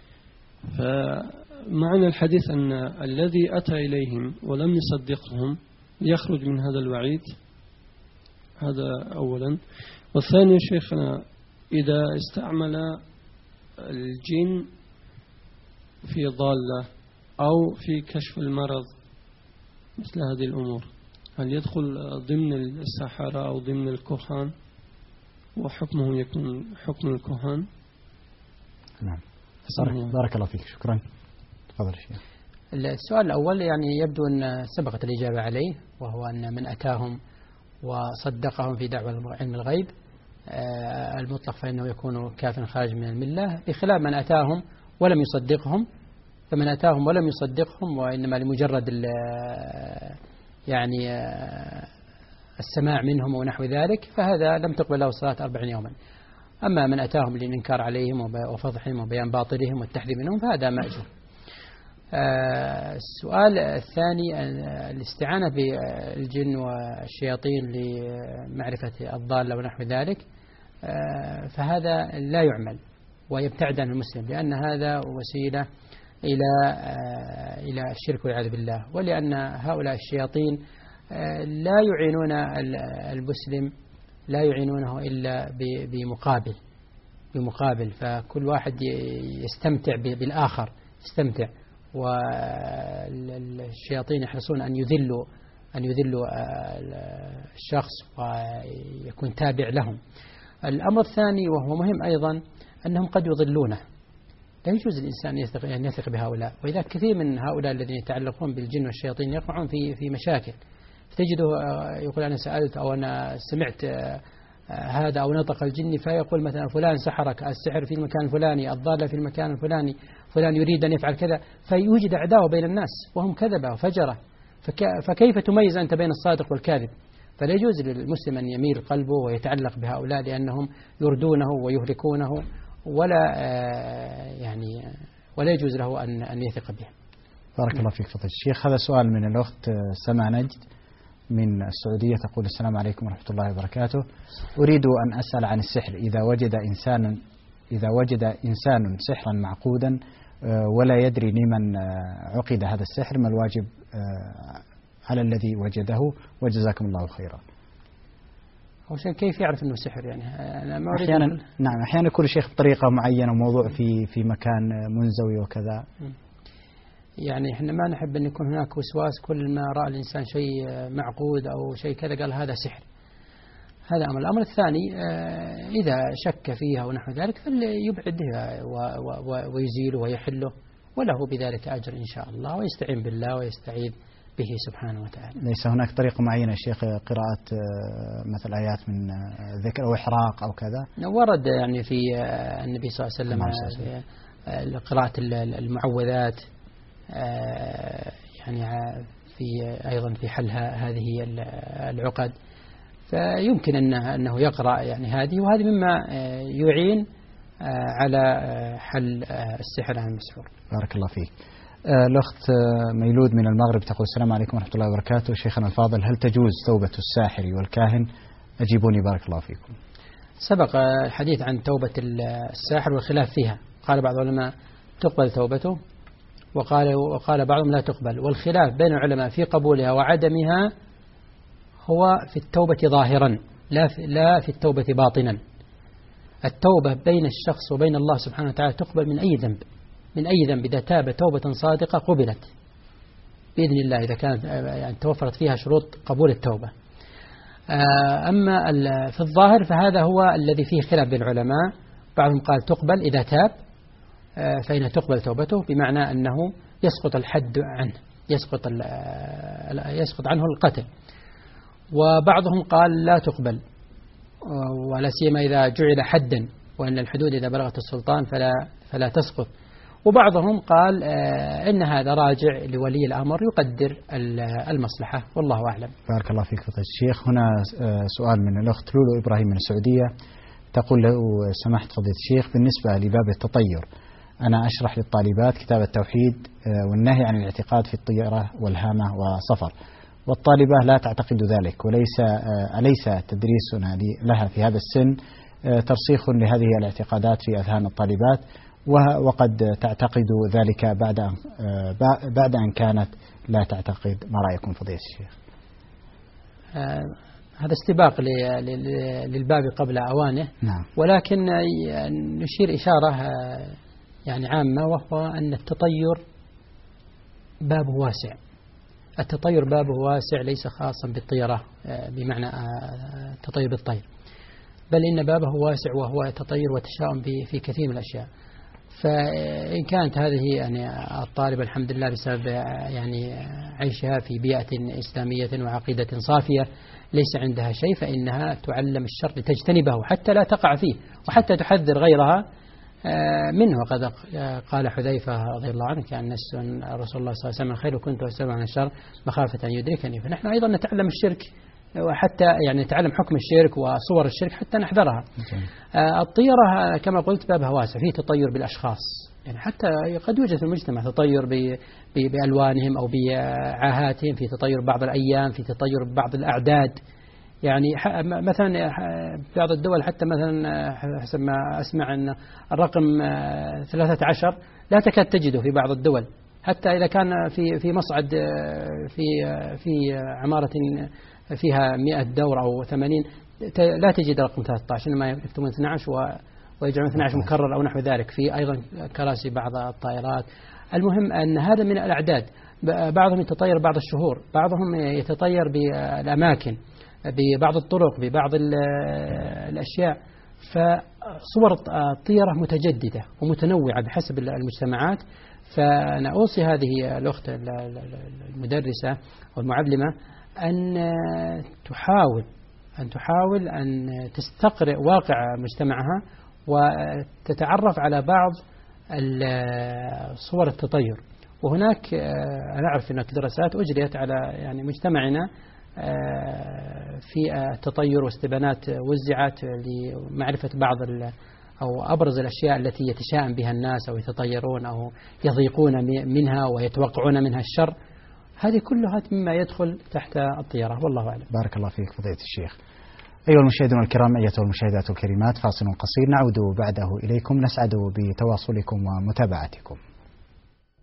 فمعنى الحديث أن الذي أتى إليهم ولم يصدقهم يخرج من هذا الوعيد. هذا أولا. والثاني شيخنا، إذا استعمل الجن في ضالة أو في كشف المرض مثل هذه الأمور، هل يدخل ضمن السحرة أو ضمن الكهان وحكمه يكون حكم الكهان؟ نعم، بارك الله فيك. شكرا. تفضل الشيخ. السؤال الأول يعني يبدو أن سبقت الإجابة عليه، وهو أن من أتاهم وصدقهم في دعوة علم الغيب المطلق فإنه يكون كافر خارج من الملة، بخلاف من أتاهم ولم يصدقهم. فمن أتاهم ولم يصدقهم وإنما لمجرد يعني السماع منهم ونحو ذلك فهذا لم تقبل له صلاة أربعين يوما. أما من أتاهم للإنكار عليهم وفضحهم وبيان باطلهم والتحذير منهم فهذا مأجور. السؤال الثاني الاستعانة بالجن والشياطين لمعرفة الضالة ونحو ذلك، فهذا لا يعمل ويبتعد عن المسلم، لأن هذا وسيلة إلى إلى الشرك والعياذ بالله، ولأن هؤلاء الشياطين لا يعينون المسلم لا يعينونه إلا بمقابل بمقابل فكل واحد يستمتع بالآخر يستمتع، والشياطين يحرصون أن يذلوا أن يذلوا الشخص ويكون تابع لهم. الأمر الثاني وهو مهم أيضا أنهم قد يضلونه، لا يجوز الإنسان أن يثق بهؤلاء، وإذا كثير من هؤلاء الذين يتعلقون بالجن والشياطين يقعون في في مشاكل، تجده يقول أنا سألت أو أنا سمعت هذا أو نطق الجن، فيقول مثلا فلان سحرك، السحر في المكان الفلاني، الضالة في المكان الفلاني، فلان يريد أن يفعل كذا، فيوجد عداوة بين الناس وهم كذبة وفجرة. فكيف تميز أنت بين الصادق والكاذب؟ فلا يجوز للمسلم أن يميل قلبه ويتعلق بهؤلاء لأنهم يردونه ويهلكونه، ولا يعني ولا يجوز له أن أن يثق بهم. بارك الله فيك فضيلة الشيخ. هذا سؤال من الأخت سما نجد من السعودية، تقول السلام عليكم ورحمة الله وبركاته، أريد أن أسأل عن السحر. إذا وجد إنسان إذا وجد إنسان سحرا معقودا ولا يدري لمن عقد هذا السحر، ما الواجب على الذي وجده؟ وجزاكم الله خيرا. أول شيء كيف يعرف أنه سحر؟ يعني أنا ما أريد أحيانا نعم أحيانا يكون الشيخ بطريقة معينة وموضوع في في مكان منزوي وكذا. يعني إحنا ما نحب أن يكون هناك وسواس، كل ما رأى الإنسان شيء معقود أو شيء كذا قال هذا سحر. هذا أمر. الأمر الثاني إذا شك فيها ونحو ذلك فليبعده ويزيله ويحله، وله بذلك أجر إن شاء الله، ويستعين بالله ويستعيذ به سبحانه وتعالى. ليس هناك طريقة معينة شيخ قراءة مثل آيات من ذكر أو إحراق أو كذا؟ ورد يعني في النبي صلى الله عليه وسلم قراءة المعوذات، يعني في أيضا في حل هذه العقد، فيمكن أنه, أنه يقرأ يعني هذه، وهذه مما يعين على حل السحر عن المسحور. بارك الله فيك. الأخت ميلود من المغرب تقول السلام عليكم ورحمة الله وبركاته. شيخنا الفاضل، هل تجوز توبة الساحر والكاهن؟ أجيبوني بارك الله فيكم. سبق الحديث عن توبة الساحر والخلاف فيها، قال بعض العلماء تقبل توبته، وقال وقال بعضهم لا تقبل، والخلاف بين العلماء في قبولها وعدمها هو في التوبة ظاهرا لا في, لا في التوبة باطنا. التوبة بين الشخص وبين الله سبحانه وتعالى تقبل من أي ذنب، من أي ذنب إذا تاب توبة صادقة قبلت بإذن الله، إذا كانت يعني توفرت فيها شروط قبول التوبة. أما في الظاهر فهذا هو الذي فيه خلاف بين العلماء، بعضهم قال تقبل إذا تاب فإن تقبل توبته، بمعنى أنه يسقط الحد عنه، يسقط يسقط عنه القتل. وبعضهم قال لا تقبل، ولا سيما إذا جعل حدا، وأن الحدود إذا بلغت السلطان فلا فلا تسقط. وبعضهم قال إن هذا راجع لولي الأمر يقدر المصلحة، والله أعلم. بارك الله فيك فضيلة الشيخ. هنا سؤال من الأخت لولو إبراهيم من السعودية، تقول له سماحة فضيلة الشيخ، بالنسبة لباب التطير أنا أشرح للطالبات كتاب التوحيد والنهي عن الاعتقاد في الطيرة والهامة وصفر، والطالبة لا تعتقد ذلك، وليس أليس تدريسنا لها في هذا السن ترسيخ لهذه الاعتقادات في أذهان الطالبات، وقد تعتقد ذلك بعد بعد أن كانت لا تعتقد؟ ما رأيكم فضيلة الشيخ؟ هذا استباق للباب قبل أوانه. نعم. ولكن نشير إشارة يعني عامة، وهو أن التطير بابه واسع. التطير بابه واسع، ليس خاصا بالطيرة بمعنى التطير بالطير، بل إن بابه واسع، وهو التطير والتشاؤم في كثير من الأشياء. فإن كانت هذه يعني الطالبة الحمد لله بسبب يعني عيشها في بيئة إسلامية وعقيدة صافية ليس عندها شيء، فإنها تعلم الشر لتجتنبه حتى لا تقع فيه، وحتى تحذر غيرها منه. وقد قال حذيفة رضي الله عنه كان رسول الله صلى الله عليه وسلم خير كنت أسأل عن الشر مخافة أن يدركني. فنحن أيضا نتعلم الشرك، وحتى يعني نتعلم حكم الشرك وصور الشرك حتى نحذرها. الطيرة كما قلت بابها واسع، فيه تطير بالأشخاص، يعني حتى قد يوجد في المجتمع تطير بألوانهم أو بعاهاتهم، في تطير بعض الأيام، في تطير بعض الأعداد. يعني مثلا بعض الدول حتى مثلا حسب ما أسمع أن الرقم ثلاثة عشر لا تكاد تجده في بعض الدول، حتى إذا كان في في مصعد في في عمارة فيها مئة دور أو ثمانين لا تجد رقم ثلاثة عشر، إنما يكتبون اثني عشر ويجعلون اثني عشر مكرر أو نحو ذلك. في أيضا كراسي بعض الطائرات. المهم أن هذا من الأعداد. بعضهم يتطير بعض الشهور، بعضهم يتطير بالأماكن، ببعض الطرق، ببعض الأشياء. فصور الطيرة متجددة ومتنوعة بحسب المجتمعات. فأنا أوصي هذه الأخت المدرسة والمعلمة أن تحاول أن تحاول أن تستقرئ واقع مجتمعها وتتعرف على بعض صور التطير. وهناك أنا أعرف هناك دراسات أجريت على يعني مجتمعنا في التطير، واستبانات وزعت لمعرفة بعض أو أبرز الأشياء التي يتشائم بها الناس أو يتطيرون أو يضيقون منها ويتوقعون منها الشر. هذه كلها مما يدخل تحت الطيرة، والله أعلم. بارك الله فيك فضيلة الشيخ. أيها المشاهدون الكرام، أيتها المشاهدات الكريمات، فاصل قصير نعود بعده إليكم، نسعد بتواصلكم ومتابعتكم.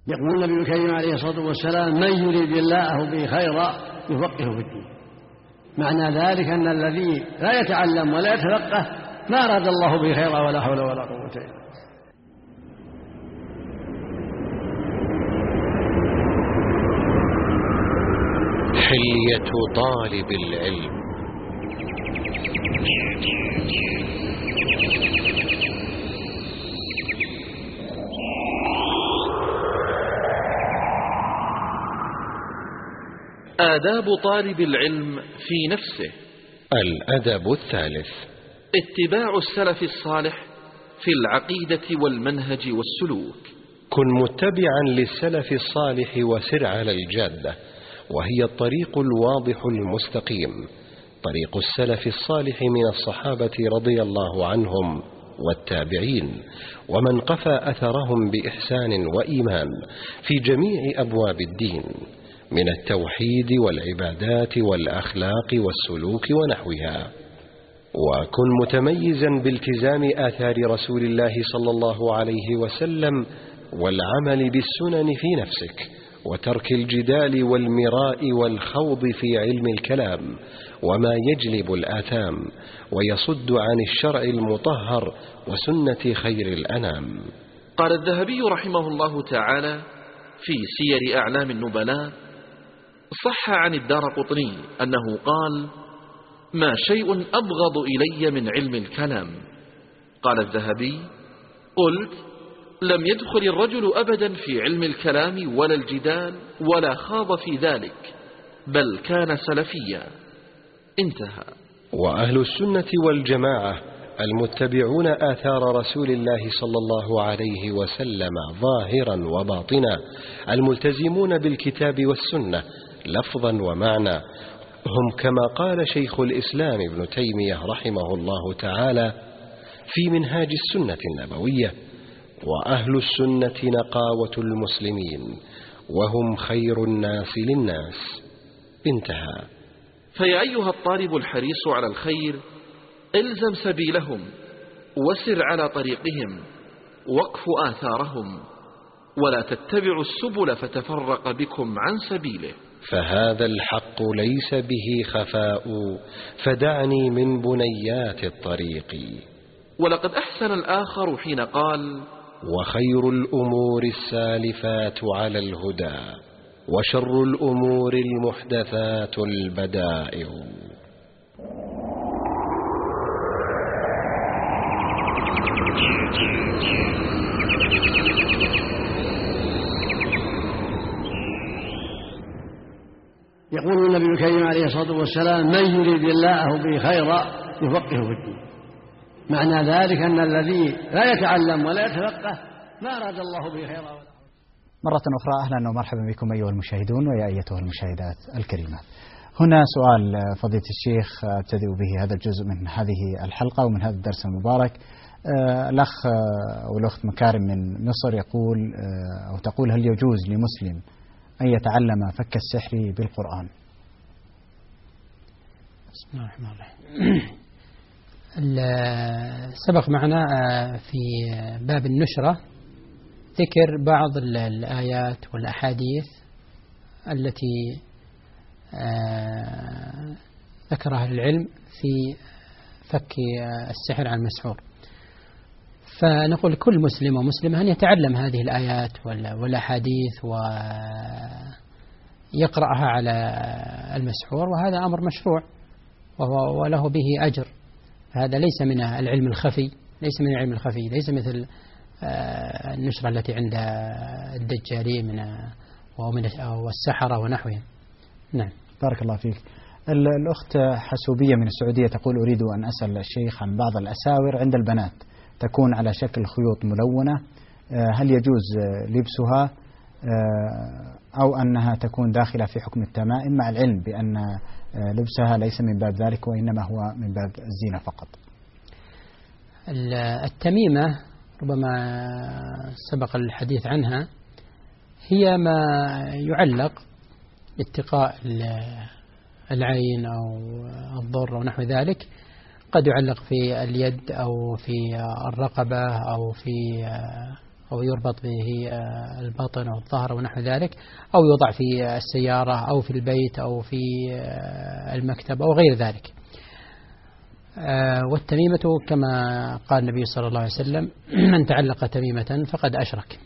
يقول النبي الكريم عليه الصلاة والسلام: من يريد الله به خيرا يفقهه في الدين. معنى ذلك أن الذي لا يتعلم ولا يتفقه ما أراد الله به خيرا ولا حول ولا قوة إلا بالله. حلية طالب العلم. آداب طالب العلم في نفسه. الأدب الثالث: اتباع السلف الصالح في العقيدة والمنهج والسلوك. كن متبعا للسلف الصالح وسر على الجادة، وهي الطريق الواضح المستقيم، طريق السلف الصالح من الصحابة رضي الله عنهم والتابعين ومن قفى أثرهم بإحسان وإيمان في جميع أبواب الدين من التوحيد والعبادات والأخلاق والسلوك ونحوها. وكن متميزا بالتزام آثار رسول الله صلى الله عليه وسلم والعمل بالسنن في نفسك، وترك الجدال والمراء والخوض في علم الكلام وما يجلب الآثام ويصد عن الشرع المطهر وسنة خير الأنام. قال الذهبي رحمه الله تعالى في سير أعلام النبلاء: صح عن الدارقطني أنه قال: ما شيء أبغض إلي من علم الكلام. قال الذهبي: قلت: لم يدخل الرجل أبدا في علم الكلام ولا الجدال ولا خاض في ذلك، بل كان سلفيا. انتهى. وأهل السنة والجماعة المتبعون آثار رسول الله صلى الله عليه وسلم ظاهرا وباطنا، الملتزمون بالكتاب والسنة لفظا ومعنى، هم كما قال شيخ الإسلام ابن تيمية رحمه الله تعالى في منهاج السنة النبوية: وأهل السنة نقاوة المسلمين وهم خير الناس للناس. انتهى. فيا أيها الطالب الحريص على الخير، الزم سبيلهم وسر على طريقهم واقف آثارهم، ولا تتبعوا السبل فتفرق بكم عن سبيله، فهذا الحق ليس به خفاء، فدعني من بنيات الطريق. ولقد أحسن الآخر حين قال: وخير الأمور السالفات على الهدى، وشر الأمور المحدثات البدائع. يقول النبي الكريم عليه الصلاة والسلام: من يريد الله به خيرا يفقهه في الدين. معنى ذلك أن الذي لا يتعلم ولا يتفقه ما أراد الله به خيرا ولا. مرة أخرى أهلا ومرحبا بكم أيها المشاهدون ويا أيتها المشاهدات الكريمات. هنا سؤال فضيلة الشيخ أبتدئ به هذا الجزء من هذه الحلقة ومن هذا الدرس المبارك. الأخ والأخت مكارم من مصر يقول أو تقول: هل يجوز لمسلم أن يتعلم فك السحر بالقرآن؟ بسم الله الرحمن الرحيم. سبق معنا في باب النشرة ذكر بعض الآيات والأحاديث التي ذكرها العلم في فك السحر عن المسحور. فنقول كل مسلم ومسلمة أن يتعلم هذه الآيات والأحاديث ويقرأها على المسحور، وهذا أمر مشروع وله به أجر. هذا ليس من العلم الخفي، ليس من العلم الخفي ليس مثل النشرة التي عند الدجالين من والسحرة ونحوهم. نعم. بارك الله فيك. الأخت حسوبية من السعودية تقول: أريد أن أسأل الشيخ عن بعض الأساور عند البنات تكون على شكل خيوط ملونة، هل يجوز لبسها أو أنها تكون داخلة في حكم التمائم، مع العلم بأن لبسها ليس من باب ذلك وإنما هو من باب الزينة فقط؟ التميمة ربما سبق الحديث عنها، هي ما يعلق لاتقاء العين أو الضر أو نحو ذلك، قد يعلق في اليد أو في الرقبة أو في أو يربط به البطن أو الظهر أو نحو ذلك، أو يوضع في السيارة أو في البيت أو في المكتب أو غير ذلك. والتميمة كما قال النبي صلى الله عليه وسلم: من تعلق تميمة فقد أشرك.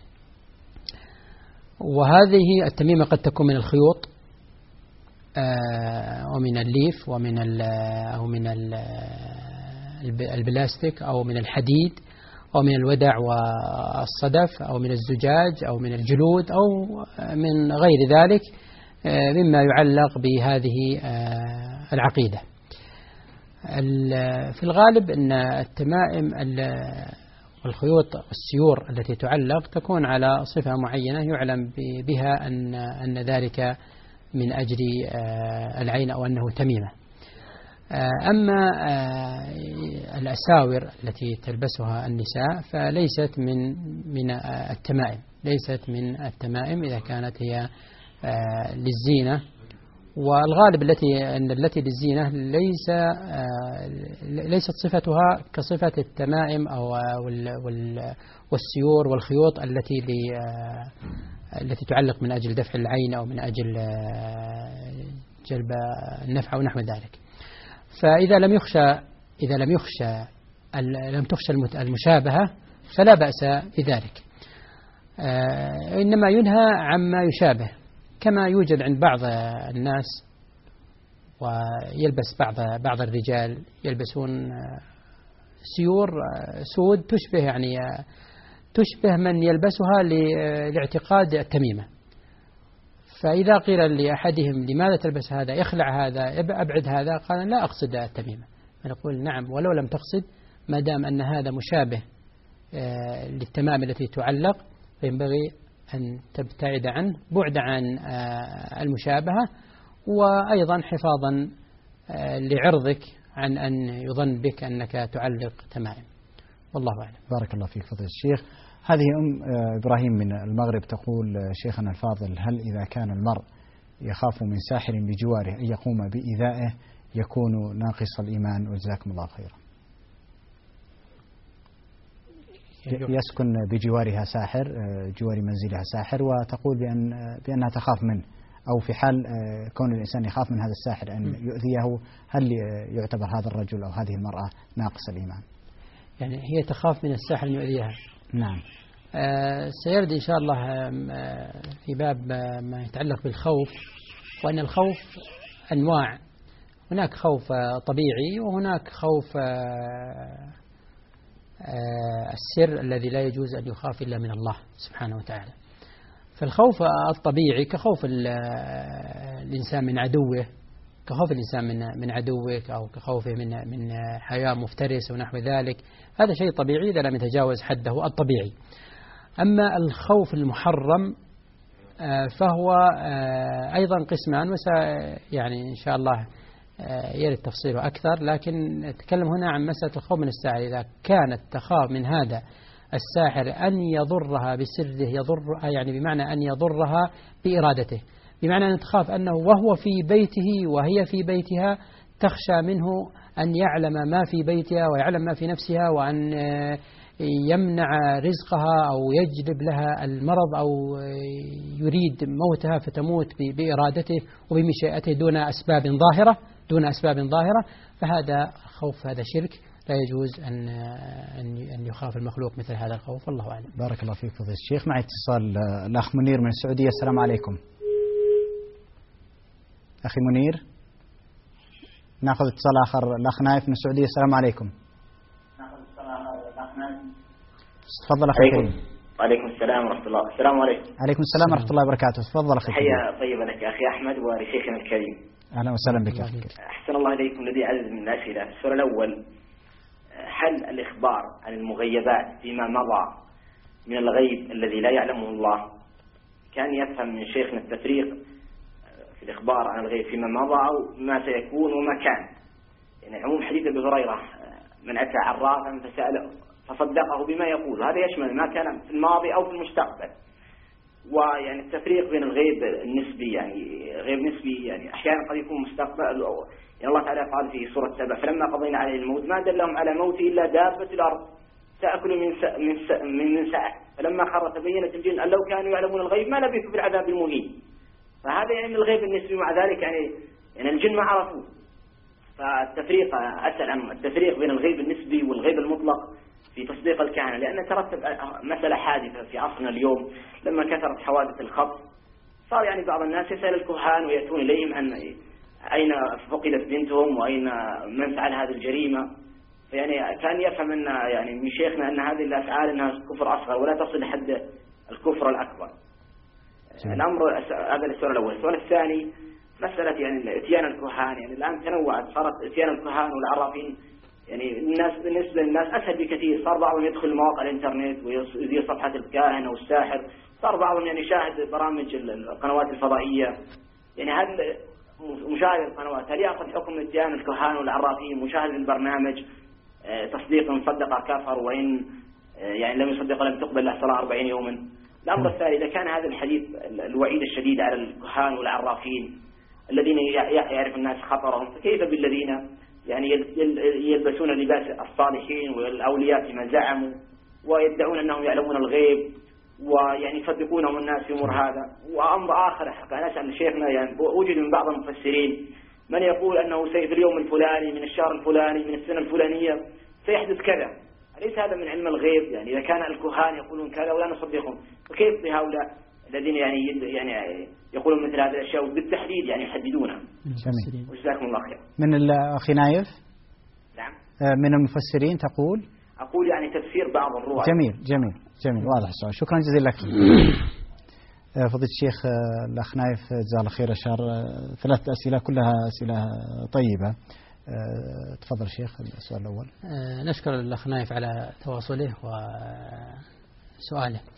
وهذه التميمة قد تكون من الخيوط ومن الليف ومن أو من البلاستيك أو من الحديد أو من الودع والصدف أو من الزجاج أو من الجلود أو من غير ذلك مما يعلق بهذه العقيدة. في الغالب أن التمائم والخيوط والسيور التي تعلق تكون على صفة معينة يعلم بها أن أن ذلك من أجل العين أو أنه تميمة. أما الأساور التي تلبسها النساء فليست من من التمائم، ليست من التمائم إذا كانت هي للزينة. والغالب التي أن التي للزينة ليس ليست صفتها كصفة التمائم أو والسيور والخيوط التي التي تعلق من أجل دفع العين أو من أجل جلب النفع أو نحو ذلك. فإذا لم يخشى إذا لم يخشى لم تخشى المشابهة فلا بأس بذلك، إنما ينهى عما يشابه، كما يوجد عند بعض الناس ويلبس بعض بعض الرجال يلبسون سيور سود تشبه يعني تشبه من يلبسها لاعتقاد التميمة. فإذا قيل لأحدهم لماذا تلبس هذا، اخلع هذا، أبعد هذا، قال لا أقصد التميمة. نقول نعم، ولو لم تقصد ما دام أن هذا مشابه للتمام التي تعلق فينبغي أن تبتعد عنه بعد عن المشابهة، وأيضا حفاظا لعرضك عن أن يظن بك أنك تعلق تمائم. والله أعلم. بارك الله فيك فضيلة الشيخ. هذه أم إبراهيم من المغرب تقول: شيخنا الفاضل، هل إذا كان المرء يخاف من ساحر بجواره أن يقوم بإيذائه يكون ناقص الإيمان؟ وجزاكم الله خيرا. يسكن بجوارها ساحر، جوار منزلها ساحر، وتقول بأن بأنها تخاف منه، أو في حال كون الإنسان يخاف من هذا الساحر أن يؤذيه، هل يعتبر هذا الرجل أو هذه المرأة ناقص الإيمان؟ يعني هي تخاف من الساحر أن يؤذيها. نعم. آه سيرد إن شاء الله في باب ما يتعلق بالخوف، وأن الخوف أنواع، هناك خوف طبيعي وهناك خوف آه السر الذي لا يجوز أن يخاف إلا من الله سبحانه وتعالى. فالخوف الطبيعي كخوف الإنسان من عدوه، كخوف الإنسان من من عدوك أو كخوفه من من حيوان مفترس ونحو ذلك، هذا شيء طبيعي إذا لم يتجاوز حده الطبيعي. أما الخوف المحرم فهو أيضا قسمان، وس يعني إن شاء الله يرد تفصيله أكثر، لكن نتكلم هنا عن مسألة الخوف من الساحر. إذا كانت تخاف من هذا الساحر أن يضرها بسره، يضر يعني بمعنى أن يضرها بإرادته، بمعنى أن تخاف أنه وهو في بيته وهي في بيتها تخشى منه أن يعلم ما في بيتها ويعلم ما في نفسها، وأن يمنع رزقها أو يجلب لها المرض أو يريد موتها فتموت بإرادته وبمشيئته دون أسباب ظاهرة دون أسباب ظاهرة فهذا خوف، هذا شرك، لا يجوز أن أن يخاف المخلوق مثل هذا الخوف. والله أعلم. بارك الله فيك فضيلة الشيخ. مع اتصال الأخ منير من السعودية. السلام عليكم أخي منير. نأخذ اتصال آخر، الأخ نايف من السعودية. السلام عليكم. تفضل أخي كريم. وعليكم السلام ورحمة الله. السلام عليكم. عليكم السلام ورحمة الله وبركاته. تفضل أخي كريم. حيا طيبة لك أخي أحمد ولشيخنا الكريم. أهلا وسهلا بك أخي. أحسن الله إليكم. لدي عدد من الأسئلة. السؤال الأول: هل الإخبار عن المغيبات فيما مضى من الغيب الذي لا يعلمه الله؟ كان يفهم من شيخنا التفريق في الإخبار عن الغيب فيما مضى أو ما سيكون وما كان. يعني عموم حديث أبي هريرة: من أتى عرافا فسأله فصدقه بما يقول، هذا يشمل ما كان في الماضي أو في المستقبل. ويعني التفريق بين الغيب النسبي، يعني غيب نسبي يعني أحيانا قد يكون مستقبل، يعني الله تعالى قال في سورة سبع: فلما قضينا عليه الموت ما دلهم على موته إلا دابة الأرض تأكل من س... من س... من, من سأه فلما لما خر تبينت الجن أن لو كانوا يعلمون الغيب ما لبثوا في العذاب المهين. فهذا يعني من الغيب النسبي، مع ذلك يعني يعني الجن ما عرفوه. فالتفريق أسأل عن التفريق بين الغيب النسبي والغيب المطلق في تصديق الكهنة، لأن ترتب مسألة حادثة في عصرنا اليوم لما كثرت حوادث الخطف، صار يعني بعض الناس يسأل الكهان ويأتون إليهم عن أين فقدت بنتهم وأين من فعل هذه الجريمة. يعني كان يفهم أن يعني من شيخنا أن هذه الأفعال أنها كفر أصغر ولا تصل لحد الكفر الأكبر. الأمر هذا السؤال الأول. السؤال الثاني مسألة يعني اتيان الكهان، يعني الآن تنوعت، صارت اتيان الكهان والعرافين يعني الناس بالنسبة للناس أسهل بكثير. صار بعضهم يدخل مواقع الإنترنت ويزير صفحة الكاهن أو الساحر، صار بعضهم يعني يشاهد برامج القنوات الفضائية. يعني هل مشاهد القنوات هل يأخذ حكم اتيان الكهان والعرافين مشاهد البرنامج تصديق إن صدق كفر وإن يعني لم يصدق لم تقبل له صلاة أربعين يوما؟ الأمر الثاني، إذا كان هذا الحديث الوعيد الشديد على الكهان والعرافين الذين يعرف الناس خطرهم، فكيف بالذين يعني يلبسون لباس الصالحين والأولياء فيما زعموا ويدعون أنهم يعلمون الغيب ويعني يصدقونهم الناس في أمور هذا؟ وأمر آخر حقا أنا أسأل شيخنا، يعني وجد من بعض المفسرين من يقول أنه في اليوم الفلاني من الشهر الفلاني من السنة الفلانية سيحدث كذا. أليس هذا من علم الغيب؟ يعني إذا كان الكهان يقولون كذا ولا نصدقهم، فكيف بهؤلاء الذين يعني يعني يقولون مثل هذه الأشياء وبالتحديد يعني يحددونها؟ جميل. وجزاكم الله خير. من الأخي نايف؟ نعم. من المفسرين تقول؟ أقول يعني تفسير بعض الروايات. جميل جميل جميل واضح السؤال. شكرا جزيلا لك. فضيلة الشيخ الأخ نايف جزاه الله خير أشار ثلاث أسئلة كلها أسئلة طيبة. تفضل شيخ. السؤال الأول. نشكر الأخ نايف على تواصله وسؤاله.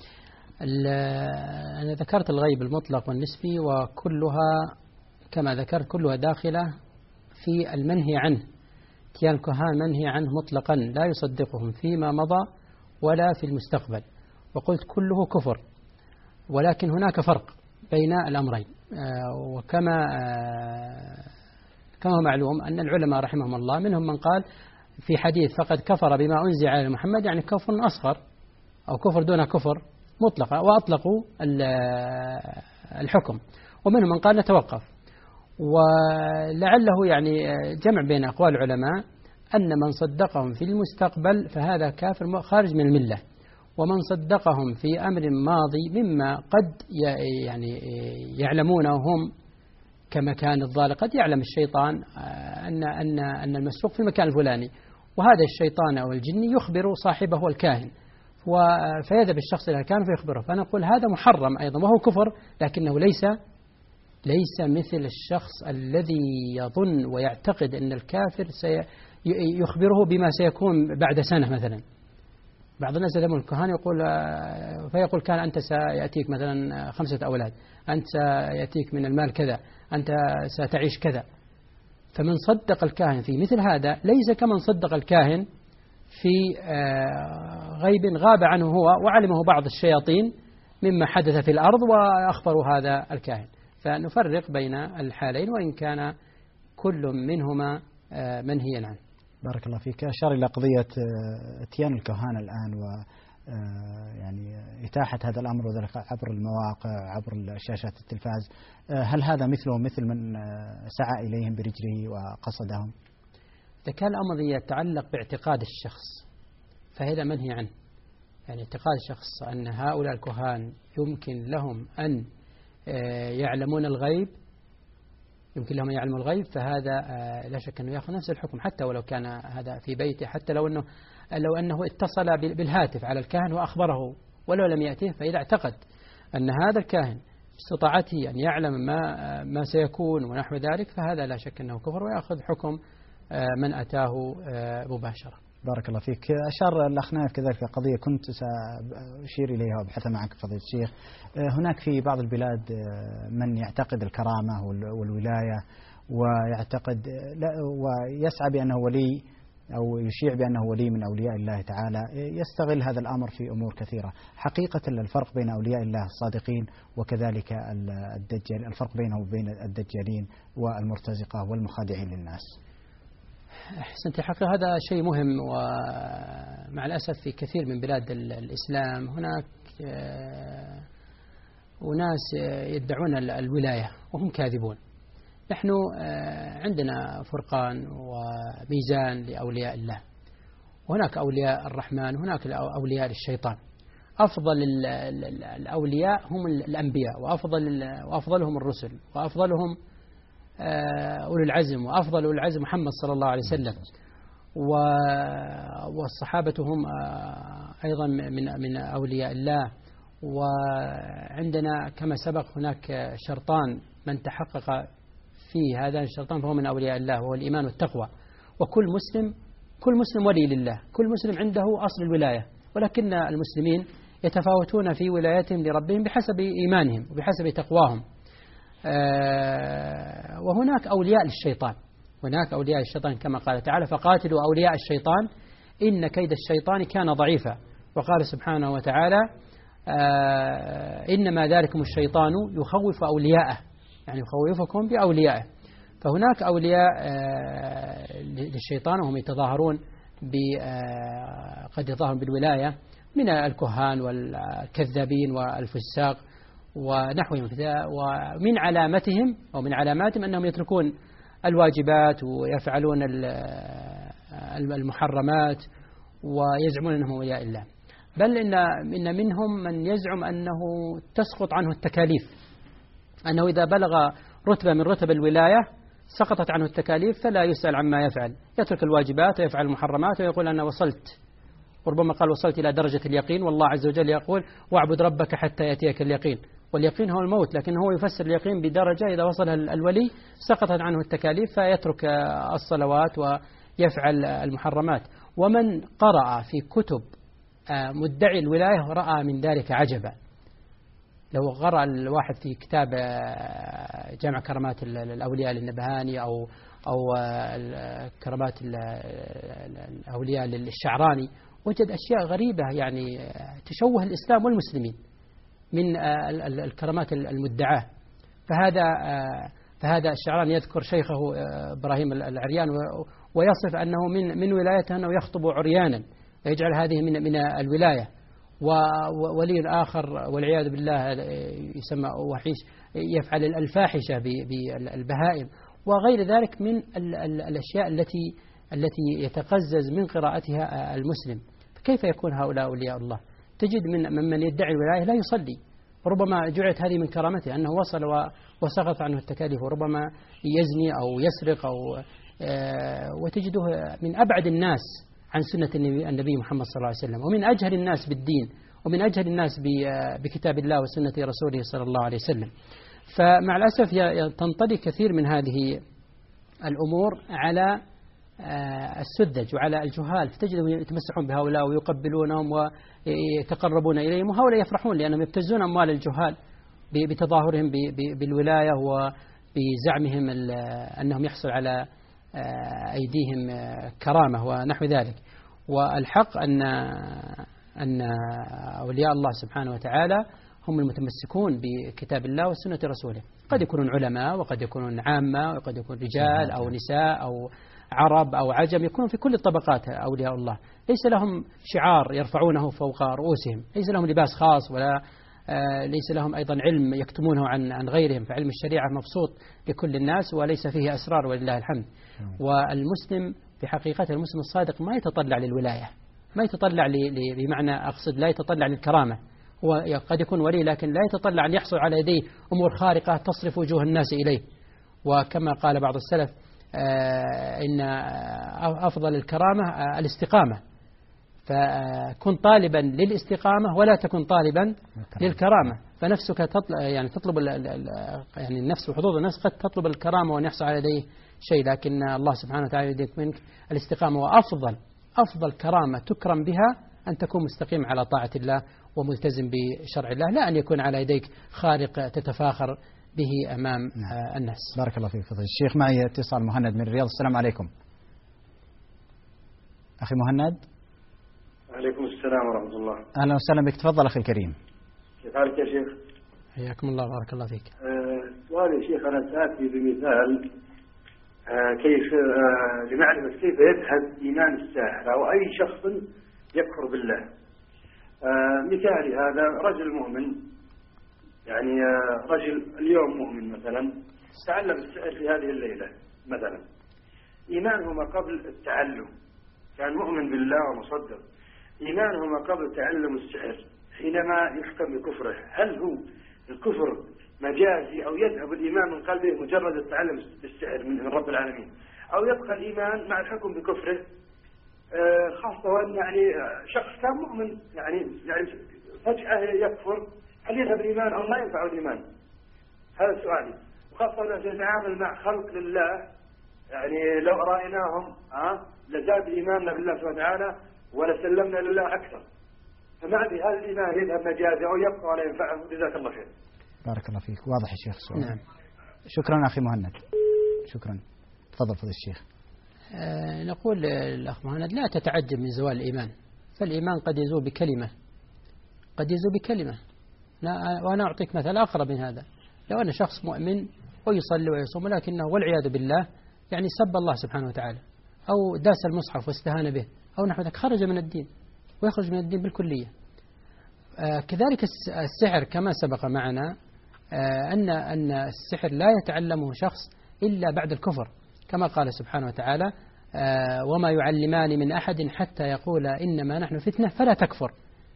أنا ذكرت الغيب المطلق والنسبي وكلها كما ذكرت كلها داخلة في المنهي عنه. اتيان الكهان منهي عنه مطلقا، لا يصدقهم فيما مضى ولا في المستقبل، وقلت كله كفر، ولكن هناك فرق بين الأمرين. وكما كما معلوم أن العلماء رحمهم الله منهم من قال في حديث فقد كفر بما أنزل على محمد يعني كفر أصغر أو كفر دون كفر مطلقا، وأطلقوا الحكم، ومنهم من قال نتوقف. ولعله يعني جمع بين أقوال العلماء أن من صدقهم في المستقبل فهذا كافر خارج من الملة، ومن صدقهم في أمر ماضي مما قد يعني يعلمونه هم كما كان الضال قد يعلم الشيطان أن أن أن المسروق في المكان الفلاني، وهذا الشيطان أو الجن يخبر صاحبه الكاهن فيذهب الشخص إلى الكاهن فيخبره. فنقول هذا محرم أيضا وهو كفر، لكنه ليس ليس مثل الشخص الذي يظن ويعتقد أن الكافر سيخبره بما سيكون بعد سنة مثلا. بعض الناس يذهبون الكهان يقول فيقول كان أنت سيأتيك مثلا خمسة أولاد، أنت سيأتيك من المال كذا، أنت ستعيش كذا. فمن صدق الكاهن في مثل هذا ليس كمن صدق الكاهن في غيب غاب عنه هو وعلمه بعض الشياطين مما حدث في الأرض وأخبروا هذا الكاهن. فنفرق بين الحالين وإن كان كل منهما منهيا عنه. بارك الله فيك. أشار إلى قضية اتيان الكهان الآن و يعني إتاحة هذا الأمر وذلك عبر المواقع عبر شاشات التلفاز، هل هذا مثله مثل من سعى إليهم برجله وقصدهم؟ إذا كان الأمر يتعلق باعتقاد الشخص فهذا منهي عنه. يعني اعتقاد الشخص أن هؤلاء الكهان يمكن لهم أن يعلمون الغيب يمكن لهم أن يعلموا الغيب، فهذا لا شك أنه يأخذ نفس الحكم حتى ولو كان هذا في بيته، حتى لو أنه لو أنه اتصل بالهاتف على الكاهن وأخبره ولو لم يأتيه. فإذا اعتقد أن هذا الكاهن استطاعته أن يعلم ما ما سيكون ونحو ذلك فهذا لا شك أنه كفر ويأخذ حكم من أتاه مباشرة. بارك الله فيك. أشار الأخ نايف كذلك قضية كنت سأشير إليها وأبحث معك فضيلة الشيخ. هناك في بعض البلاد من يعتقد الكرامة والولاية ويعتقد ويسعى بأنه ولي أو يشيع بأنه ولي من أولياء الله تعالى، يستغل هذا الأمر في أمور كثيرة. حقيقة الفرق بين أولياء الله الصادقين وكذلك الدجال، الفرق بينه وبين الدجالين والمرتزقة والمخادعين للناس. أحسنت. حقيقة هذا شيء مهم، ومع الأسف في كثير من بلاد الإسلام هناك أناس يدعون الولاية وهم كاذبون. نحن عندنا فرقان وميزان لأولياء الله، وهناك أولياء الرحمن وهناك أولياء الشيطان. أفضل الأولياء هم الأنبياء، وأفضل وأفضلهم الرسل، وأفضلهم أولو العزم، وأفضل أولو العزم محمد صلى الله عليه وسلم، والصحابة هم أيضا من من أولياء الله. وعندنا كما سبق هناك شرطان، من تحقق فيه هذان الشرطان فهو من أولياء الله، وهو الإيمان والتقوى. وكل مسلم كل مسلم ولي لله، كل مسلم عنده أصل الولاية، ولكن المسلمين يتفاوتون في ولايتهم لربهم بحسب إيمانهم وبحسب تقواهم. وهناك أولياء للشيطان، هناك أولياء الشيطان كما قال تعالى: فقاتلوا أولياء الشيطان إن كيد الشيطان كان ضعيفا. وقال سبحانه وتعالى: إنما ذلكم الشيطان يخوف أولياءه، يعني يخوفكم بأوليائه. فهناك أولياء للشيطان وهم يتظاهرون قد يتظاهرون بالولاية من الكهان والكذابين والفساق ونحوهم. ومن علامتهم أو من علاماتهم أنهم يتركون الواجبات ويفعلون المحرمات ويزعمون أنهم أولياء الله. بل إن إن منهم من يزعم أنه تسقط عنه التكاليف، أنه إذا بلغ رتبة من رتب الولاية سقطت عنه التكاليف فلا يسأل عما يفعل، يترك الواجبات ويفعل المحرمات ويقول أنا وصلت، وربما قال وصلت إلى درجة اليقين. والله عز وجل يقول: واعبد ربك حتى يأتيك اليقين. واليقين هو الموت، لكن هو يفسر اليقين بدرجة إذا وصل الولي سقطت عنه التكاليف فيترك الصلوات ويفعل المحرمات. ومن قرأ في كتب مدعي الولاية رأى من ذلك عجبا. لو قرأ الواحد في كتاب جامع كرامات الأولياء للنبهاني أو أو كرامات الأولياء للشعراني وجد أشياء غريبة يعني تشوه الإسلام والمسلمين من الكرامات المدعاة. فهذا فهذا الشعراني يذكر شيخه إبراهيم العريان ويصف أنه من من ولايته أنه يخطب عريانا ويجعل هذه من من الولاية. وولي آخر والعياذ بالله يسمى وحيش يفعل الفاحشة بالبهائم وغير ذلك من الأشياء التي التي يتقزز من قراءتها المسلم. فكيف يكون هؤلاء أولياء الله؟ تجد من من يدعي الولاية لا يصلي، وربما جعلت هذه من كرامته أنه وصل وسقط عنه التكاليف، وربما يزني أو يسرق أو وتجده من أبعد الناس عن سنة النبي محمد صلى الله عليه وسلم، ومن أجهل الناس بالدين، ومن أجهل الناس بكتاب الله وسنة رسوله صلى الله عليه وسلم. فمع الأسف تنطلي كثير من هذه الأمور على السذج وعلى الجهال، فتجدهم يتمسحون بهؤلاء ويقبلونهم ويتقربون إليهم، وهؤلاء يفرحون لأنهم يبتزون أموال الجهال بتظاهرهم بالولاية وبزعمهم أنهم يحصل على أيديهم كرامة ونحو ذلك. والحق أن أن أولياء الله سبحانه وتعالى هم المتمسكون بكتاب الله وسنة رسوله. قد يكونون علماء وقد يكونون عامة وقد يكون رجال أو نساء أو عرب أو عجم، يكونون في كل الطبقات أولياء الله. ليس لهم شعار يرفعونه فوق رؤوسهم، ليس لهم لباس خاص، ولا ليس لهم أيضا علم يكتمونه عن عن غيرهم. فعلم الشريعة مبسوط لكل الناس وليس فيه أسرار ولله الحمد. والمسلم في حقيقة المسلم الصادق ما يتطلع للولاية، ما يتطلع بمعنى أقصد لا يتطلع للكرامة. هو قد يكون ولي لكن لا يتطلع أن يحصل على يديه أمور خارقة تصرف وجوه الناس إليه. وكما قال بعض السلف إن أفضل الكرامة الاستقامة، فكن طالبا للاستقامة ولا تكن طالبا للكرامة. فنفسك تطلب يعني تطلب يعني النفس وحظوظ النفس قد تطلب الكرامة وأن يحصل على يديه شيء، لكن الله سبحانه وتعالى يريد منك الاستقامة. وأفضل أفضل كرامة تكرم بها أن تكون مستقيم على طاعة الله وملتزم بشرع الله، لا أن يكون على يديك خارق تتفاخر به أمام الناس. بارك الله فيك فضيلة الشيخ. معي اتصال مهند من الرياض. السلام عليكم أخي مهند. عليكم السلام ورحمة الله. أهلا وسهلا بك، تفضل أخي الكريم. كيف حالك يا شيخ؟ حياكم الله بارك الله فيك. أه سؤالي يا شيخ، أنا سأتي بمثال أه كيف أه لمعرفة كيف يذهب إيمان الساحر أو أي شخص يكفر بالله. آه مثالي هذا رجل مؤمن، يعني آه رجل اليوم مؤمن مثلا تعلم السحر في هذه الليلة مثلا، إيمانهما قبل التعلم كان مؤمن بالله ومصدق، إيمانهما قبل تعلم السحر حينما يحكم بكفره، هل هو الكفر مجازي أو يذهب الإيمان من قلبه مجرد التعلم بالسحر من رب العالمين، أو يبقى الإيمان مع الحكم بكفره؟ آه خاصة وأن يعني شخص كان مؤمن يعني يعني فجأة يكفر، هل يذهب الإيمان أو ما ينفع الإيمان؟ هذا سؤالي. وخاصة أنه يتعامل مع خلق لله، يعني لو رأيناهم ها لزاد إيماننا بالله سبحانه وتعالى ولسلمنا لله أكثر، فما أدري هل الإيمان يذهب مجازي أو يبقى ولا ينفعه؟ جزاك الله خير. بارك الله فيك. واضح يا شيخ السؤال. نعم. شكرا أخي مهند. شكرا. تفضل فضيلة الشيخ. آه نقول للأخ مهند لا تتعجب من زوال الإيمان، فالإيمان قد يزول بكلمة، قد يزول بكلمة. وأنا أعطيك مثال أقرب من هذا، لو أن شخص مؤمن ويصلي ويصوم ولكنه والعياذ بالله يعني سب الله سبحانه وتعالى أو داس المصحف واستهان به أو نحو ذلك، خرج من الدين ويخرج من الدين بالكلية. آه كذلك السحر كما سبق معنا آه أن أن السحر لا يتعلمه شخص إلا بعد الكفر، كما قال سبحانه وتعالى آه وما يعلمان من أحد حتى يقولا إنما نحن فتنة فلا تكفر.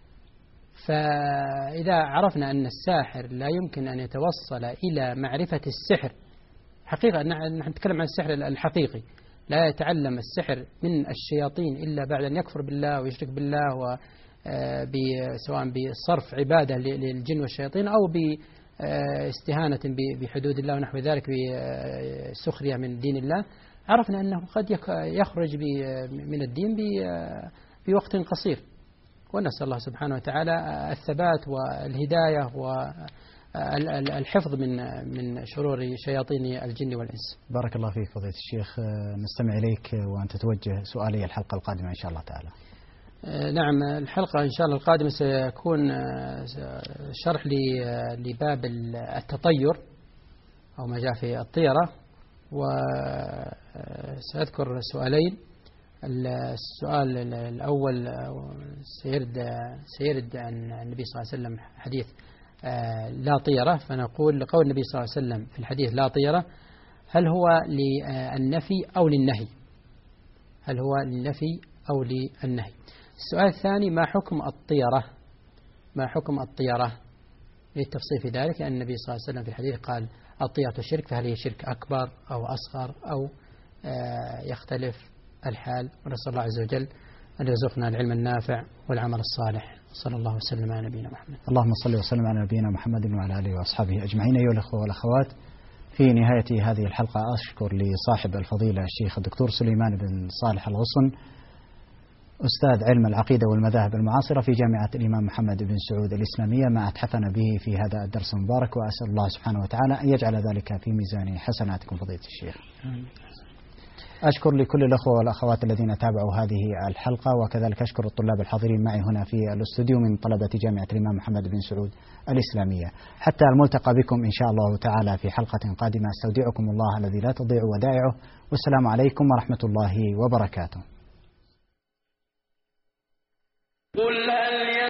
فإذا عرفنا أن الساحر لا يمكن أن يتوصل إلى معرفة السحر حقيقة، نحن نتكلم عن السحر الحقيقي، لا يتعلم السحر من الشياطين إلا بعد أن يكفر بالله ويشرك بالله، و سواء بصرف عبادة للجن والشياطين أو باستهانة بحدود الله ونحو ذلك بسخرية من دين الله، عرفنا أنه قد يخرج من الدين بوقت قصير. ونسأل الله سبحانه وتعالى الثبات والهداية والحفظ من من شرور شياطين الجن والإنس. بارك الله فيك فضيلة الشيخ. نستمع إليك وأنت توجه سؤالي الحلقة القادمة إن شاء الله تعالى. نعم، الحلقة إن شاء الله القادمة سيكون شرح لباب التطير أو ما جاء في الطيرة، وسأذكر سؤالين. السؤال الأول سيرد سيرد عن النبي صلى الله عليه وسلم حديث لا طيرة، فنقول لقول النبي صلى الله عليه وسلم في الحديث لا طيرة هل هو للنفي أو للنهي؟ هل هو للنفي أو للنهي؟ السؤال الثاني ما حكم الطيرة؟ ما حكم الطيرة؟ للتفصيل في ذلك، لأن النبي صلى الله عليه وسلم في الحديث قال الطيرة شرك، فهل هي شرك أكبر أو أصغر أو يختلف الحال؟ ونسأل الله عز وجل أن يرزقنا العلم النافع والعمل الصالح. صلى الله وسلم على نبينا محمد. اللهم صل وسلم على نبينا محمد وعلى آله وأصحابه أجمعين. أيها الأخوة والأخوات، في نهاية هذه الحلقة أشكر لصاحب الفضيلة الشيخ الدكتور سليمان بن صالح الغصن، أستاذ علم العقيدة والمذاهب المعاصرة في جامعة الإمام محمد بن سعود الإسلامية، ما أتحفنا به في هذا الدرس المبارك، وأسأل الله سبحانه وتعالى أن يجعل ذلك في ميزان حسناتكم فضيلة الشيخ. أشكر لكل الأخوة والأخوات الذين تابعوا هذه الحلقة، وكذلك أشكر الطلاب الحاضرين معي هنا في الاستوديو من طلبة جامعة الإمام محمد بن سعود الإسلامية. حتى الملتقى بكم إن شاء الله تعالى في حلقة قادمة، استودعكم الله الذي لا تضيع ودائعه، والسلام عليكم ورحمة الله وبركاته.